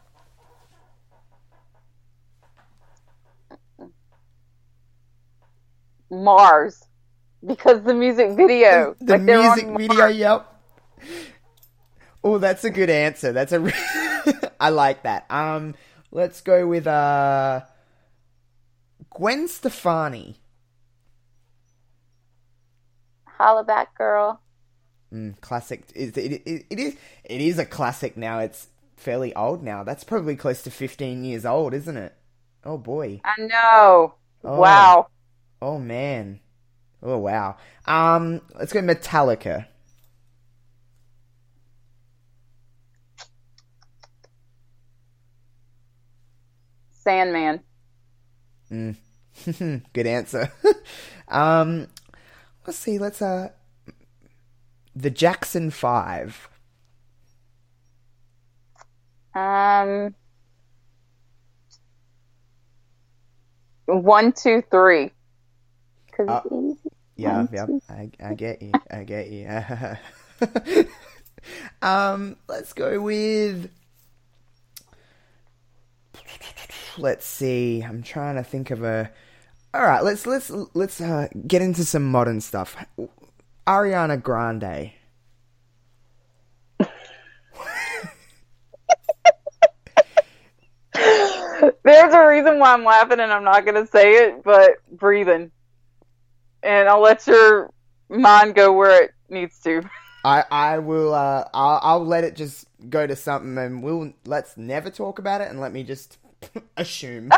Mars. Because the music video. The, the like music video, yep. Oh, that's a good answer. That's a... Re- I like that. Um, let's go with, uh... Gwen Stefani. Holla back, girl. Mm, classic. It, it, it, it is it is a classic now. It's fairly old now. That's probably close to fifteen years old, isn't it? Oh, boy. I know. Oh. Wow. Oh, man. Oh, wow. Um, let's go Metallica. Sandman. Mm. Good answer. um, let's see. Let's uh, the Jackson Five. Um, one, two, three. Uh, yeah, one, yeah. Two. I I get you. I get you. um, let's go with. Let's see. I'm trying to think of a. All right, let's let's let's uh, get into some modern stuff. Ariana Grande. There's a reason why I'm laughing, and I'm not going to say it, but breathing, and I'll let your mind go where it needs to. I I will. Uh, I'll I'll let it just go to something, and we'll let's never talk about it, and let me just. Assume.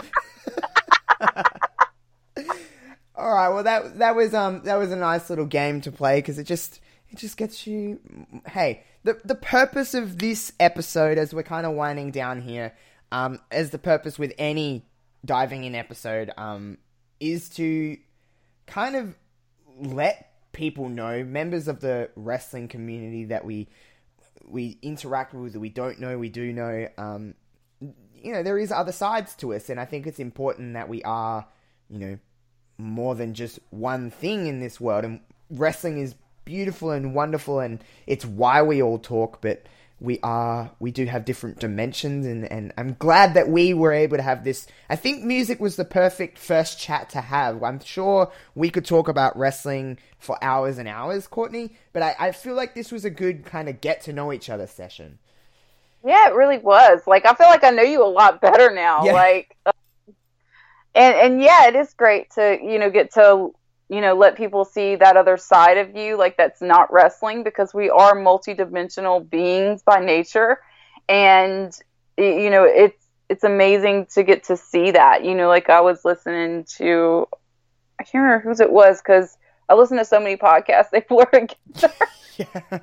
All right. Well, that that was um that was a nice little game to play because it just it just gets you. Hey, the the purpose of this episode, as we're kind of winding down here, um, as the purpose with any diving in episode, um, is to kind of let people know, members of the wrestling community that we we interact with, that we don't know, we do know, um. You know, there is other sides to us, and I think it's important that we are, you know, more than just one thing in this world. And wrestling is beautiful and wonderful, and it's why we all talk, but we are, we do have different dimensions, and, and I'm glad that we were able to have this. I think music was the perfect first chat to have. I'm sure we could talk about wrestling for hours and hours, Courtney, but I, I feel like this was a good kind of get to know each other session. Yeah, it really was. Like, I feel like I know you a lot better now. Yeah. Like, uh, and, and yeah, it is great to, you know, get to, you know, let people see that other side of you, like that's not wrestling, because we are multidimensional beings by nature. And, you know, it's, it's amazing to get to see that, you know, like I was listening to, I can't remember whose it was, because I listen to so many podcasts, they blur together. Yeah.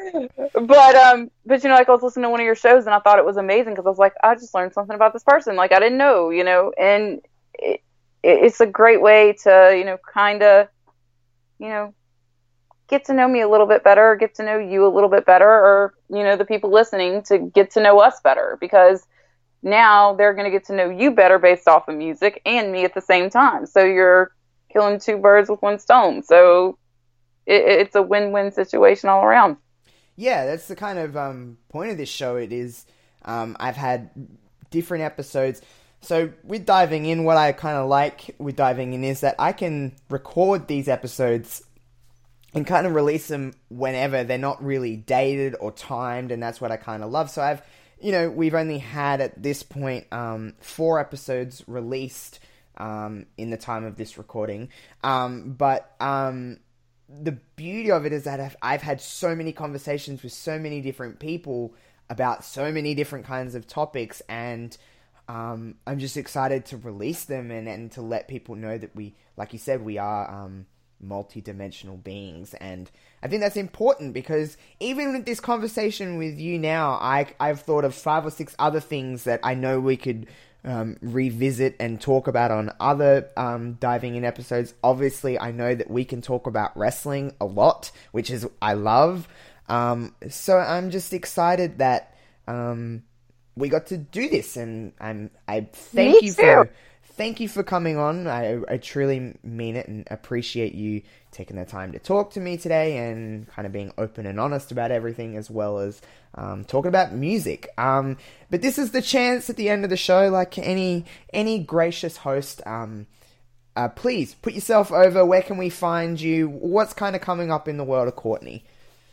But, um, but, you know, like I was listening to one of your shows and I thought it was amazing because I was like, I just learned something about this person. Like I didn't know, you know, and it, it's a great way to, you know, kind of, you know, get to know me a little bit better, or get to know you a little bit better, or, you know, the people listening to get to know us better, because now they're going to get to know you better based off of music and me at the same time. So you're killing two birds with one stone. So it, it's a win-win situation all around. Yeah, that's the kind of um, point of this show. It is, um, I've had different episodes. So with diving in, what I kind of like with diving in is that I can record these episodes and kind of release them whenever. They're not really dated or timed, and that's what I kind of love. So I've, you know, we've only had at this point um, four episodes released um, in the time of this recording. Um, but um, the beauty of it is that I've, I've had so many conversations with so many different people about so many different kinds of topics, and Um, I'm just excited to release them and, and to let people know that we, like you said, we are um, multi-dimensional beings. And I think that's important because even with this conversation with you now, I, I've thought of five or six other things that I know we could um, revisit and talk about on other um, diving in episodes. Obviously, I know that we can talk about wrestling a lot, which is I love. Um, so I'm just excited that Um, we got to do this, and I'm, I thank Me you too. for, thank you for coming on. I, I truly mean it and appreciate you taking the time to talk to me today and kind of being open and honest about everything, as well as, um, talking about music. Um, but this is the chance at the end of the show, like any, any gracious host, um, uh, please put yourself over. Where can we find you? What's kind of coming up in the world of Courtney?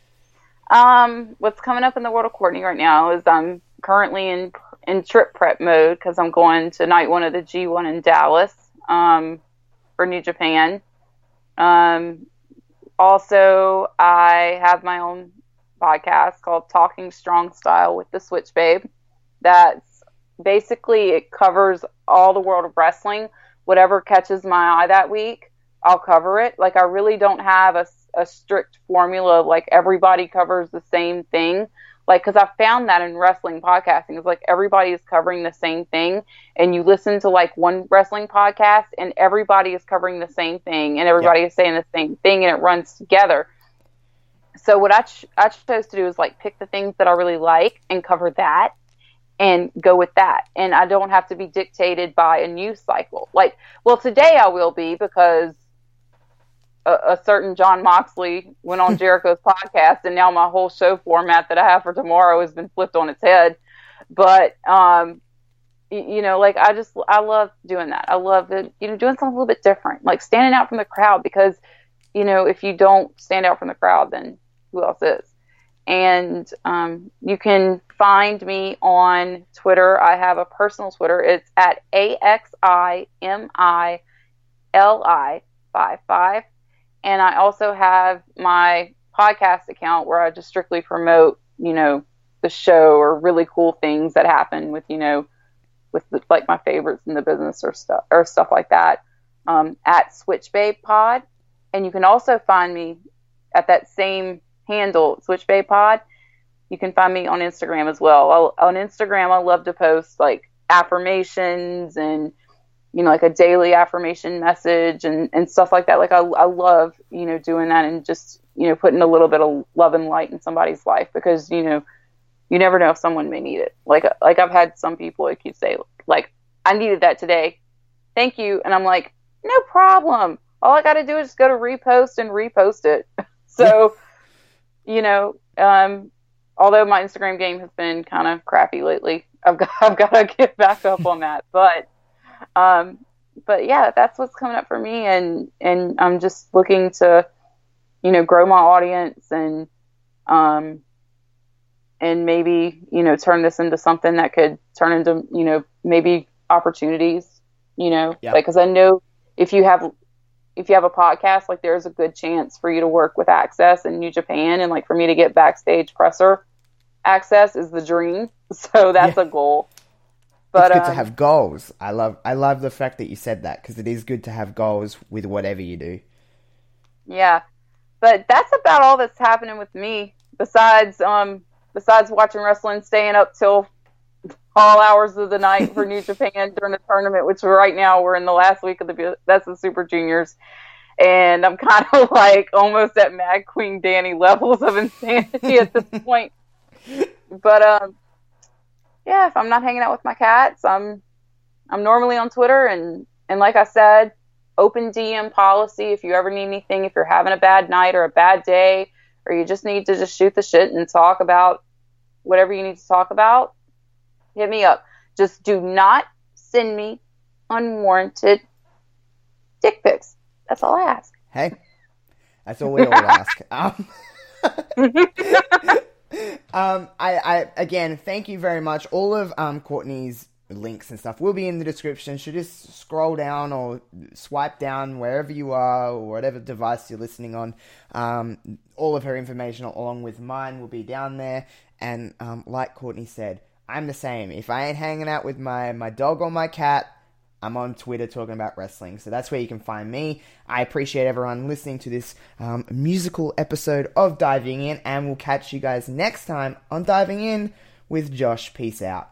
Um, what's coming up in the world of Courtney right now is I'm currently in in trip prep mode because I'm going to night one of the G one in Dallas um, for New Japan. Um, also, I have my own podcast called Talking Strong Style with the Switch Babe. That's basically, it covers all the world of wrestling. Whatever catches my eye that week, I'll cover it. Like, I really don't have a, a strict formula of like everybody covers the same thing. Like, because I found that in wrestling podcasting, it's like everybody is covering the same thing, and you listen to like one wrestling podcast, and everybody is covering the same thing, and everybody yeah. is saying the same thing, and it runs together. So what I ch- I chose to do is like pick the things that I really like and cover that, and go with that, and I don't have to be dictated by a news cycle. Like, well, today I will be because A, a certain John Moxley went on Jericho's podcast, and now my whole show format that I have for tomorrow has been flipped on its head. But, um, you, you know, like I just, I love doing that. I love it, you know, doing something a little bit different, like standing out from the crowd, because, you know, if you don't stand out from the crowd, then who else is? And, um, you can find me on Twitter. I have a personal Twitter. It's at A X I M I L I five five. And I also have my podcast account where I just strictly promote, you know, the show or really cool things that happen with, you know, with the, like my favorites in the business or stuff or stuff like that, um, at Switchbabe Pod. And you can also find me at that same handle, Switchbabe Pod. You can find me on Instagram as well. I'll, on Instagram, I love to post like affirmations and, you know, like a daily affirmation message and, and stuff like that. Like I, I love, you know, doing that and just, you know, putting a little bit of love and light in somebody's life, because, you know, you never know if someone may need it. Like, like I've had some people like you say, like, I needed that today. Thank you. And I'm like, no problem. All I got to do is just go to repost and repost it. So, you know, um, although my Instagram game has been kind of crappy lately, I've got I've got to get back up on that. But um, but yeah, that's what's coming up for me, and and I'm just looking to, you know, grow my audience and um and maybe, you know, turn this into something that could turn into, you know, maybe opportunities, you know, yeah. like, cause I know if you have, if you have a podcast, like there's a good chance for you to work with Access in New Japan. And like for me to get backstage presser access is the dream. So that's yeah. a goal. But it's good um, to have goals. I love, I love the fact that you said that, cause it is good to have goals with whatever you do. Yeah. But that's about all that's happening with me besides, um, besides watching wrestling, staying up till all hours of the night for New Japan during the tournament, which right now we're in the last week of the that's the Super Juniors, and I'm kind of like almost at Mad Queen Danny levels of insanity at this point. But um, yeah, if I'm not hanging out with my cats, I'm I'm normally on Twitter, and and like I said, open D M policy. If you ever need anything, if you're having a bad night or a bad day, or you just need to just shoot the shit and talk about whatever you need to talk about, hit me up. Just do not send me unwarranted dick pics. That's all I ask. Hey, that's all we all ask. Um, um, I, I, again, thank you very much. All of um, Courtney's links and stuff will be in the description. So just scroll down or swipe down wherever you are or whatever device you're listening on. Um, all of her information along with mine will be down there. And um, like Courtney said, I'm the same. If I ain't hanging out with my, my dog or my cat, I'm on Twitter talking about wrestling. So that's where you can find me. I appreciate everyone listening to this um, musical episode of Diving In. And we'll catch you guys next time on Diving In with Josh. Peace out.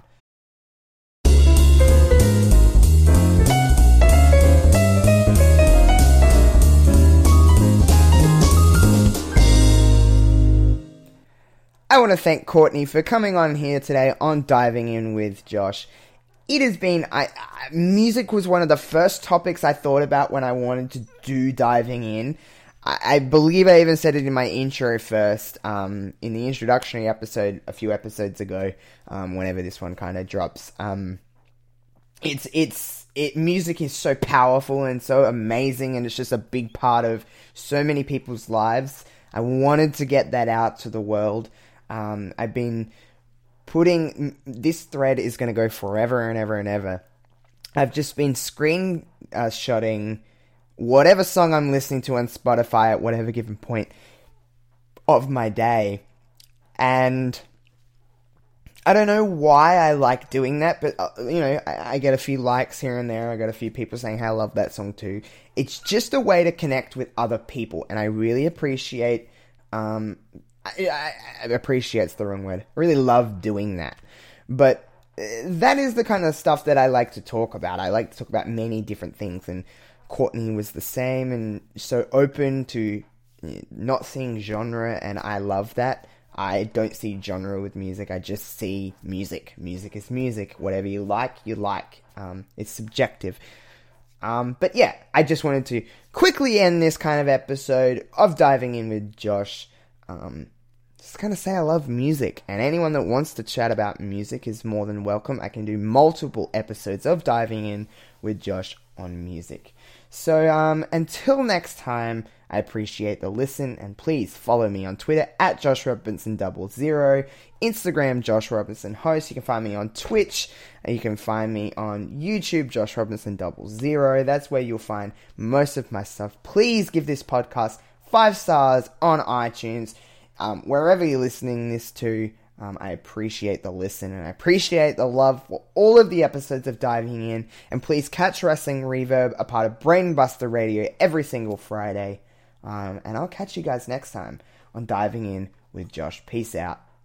I want to thank Courtney for coming on here today on Diving In with Josh. It has been, I, I, music was one of the first topics I thought about when I wanted to do Diving In. I, I believe I even said it in my intro first, um, in the introductory episode a few episodes ago, um, whenever this one kind of drops. Um, it's, it's, it, music is so powerful and so amazing, and it's just a big part of so many people's lives. I wanted to get that out to the world. Um, I've been putting, this thread is going to go forever and ever and ever. I've just been screen uh, shotting whatever song I'm listening to on Spotify at whatever given point of my day. And I don't know why I like doing that, but, uh, you know, I, I get a few likes here and there. I got a few people saying, hey, I love that song too. It's just a way to connect with other people, and I really appreciate, um... I, I, I appreciate's the wrong word. I really love doing that. But uh, that is the kind of stuff that I like to talk about. I like to talk about many different things, and Courtney was the same, and so open to not seeing genre, and I love that. I don't see genre with music. I just see music. Music is music. Whatever you like, you like. Um, it's subjective. Um, but yeah, I just wanted to quickly end this kind of episode of Diving In with Josh. Um, just kind of say I love music, and anyone that wants to chat about music is more than welcome. I can do multiple episodes of Diving In with Josh on music. So, um, until next time, I appreciate the listen, and please follow me on Twitter at Josh Robinson double zero, Instagram Josh Robinson Host. You can find me on Twitch, and you can find me on YouTube Josh Robinson double zero. That's where you'll find most of my stuff. Please give this podcast five stars on iTunes, um, wherever you're listening this to. Um, I appreciate the listen, and I appreciate the love for all of the episodes of Diving In. And please catch Wrestling Reverb, a part of Brainbuster Radio, every single Friday. Um, and I'll catch you guys next time on Diving In with Josh. Peace out.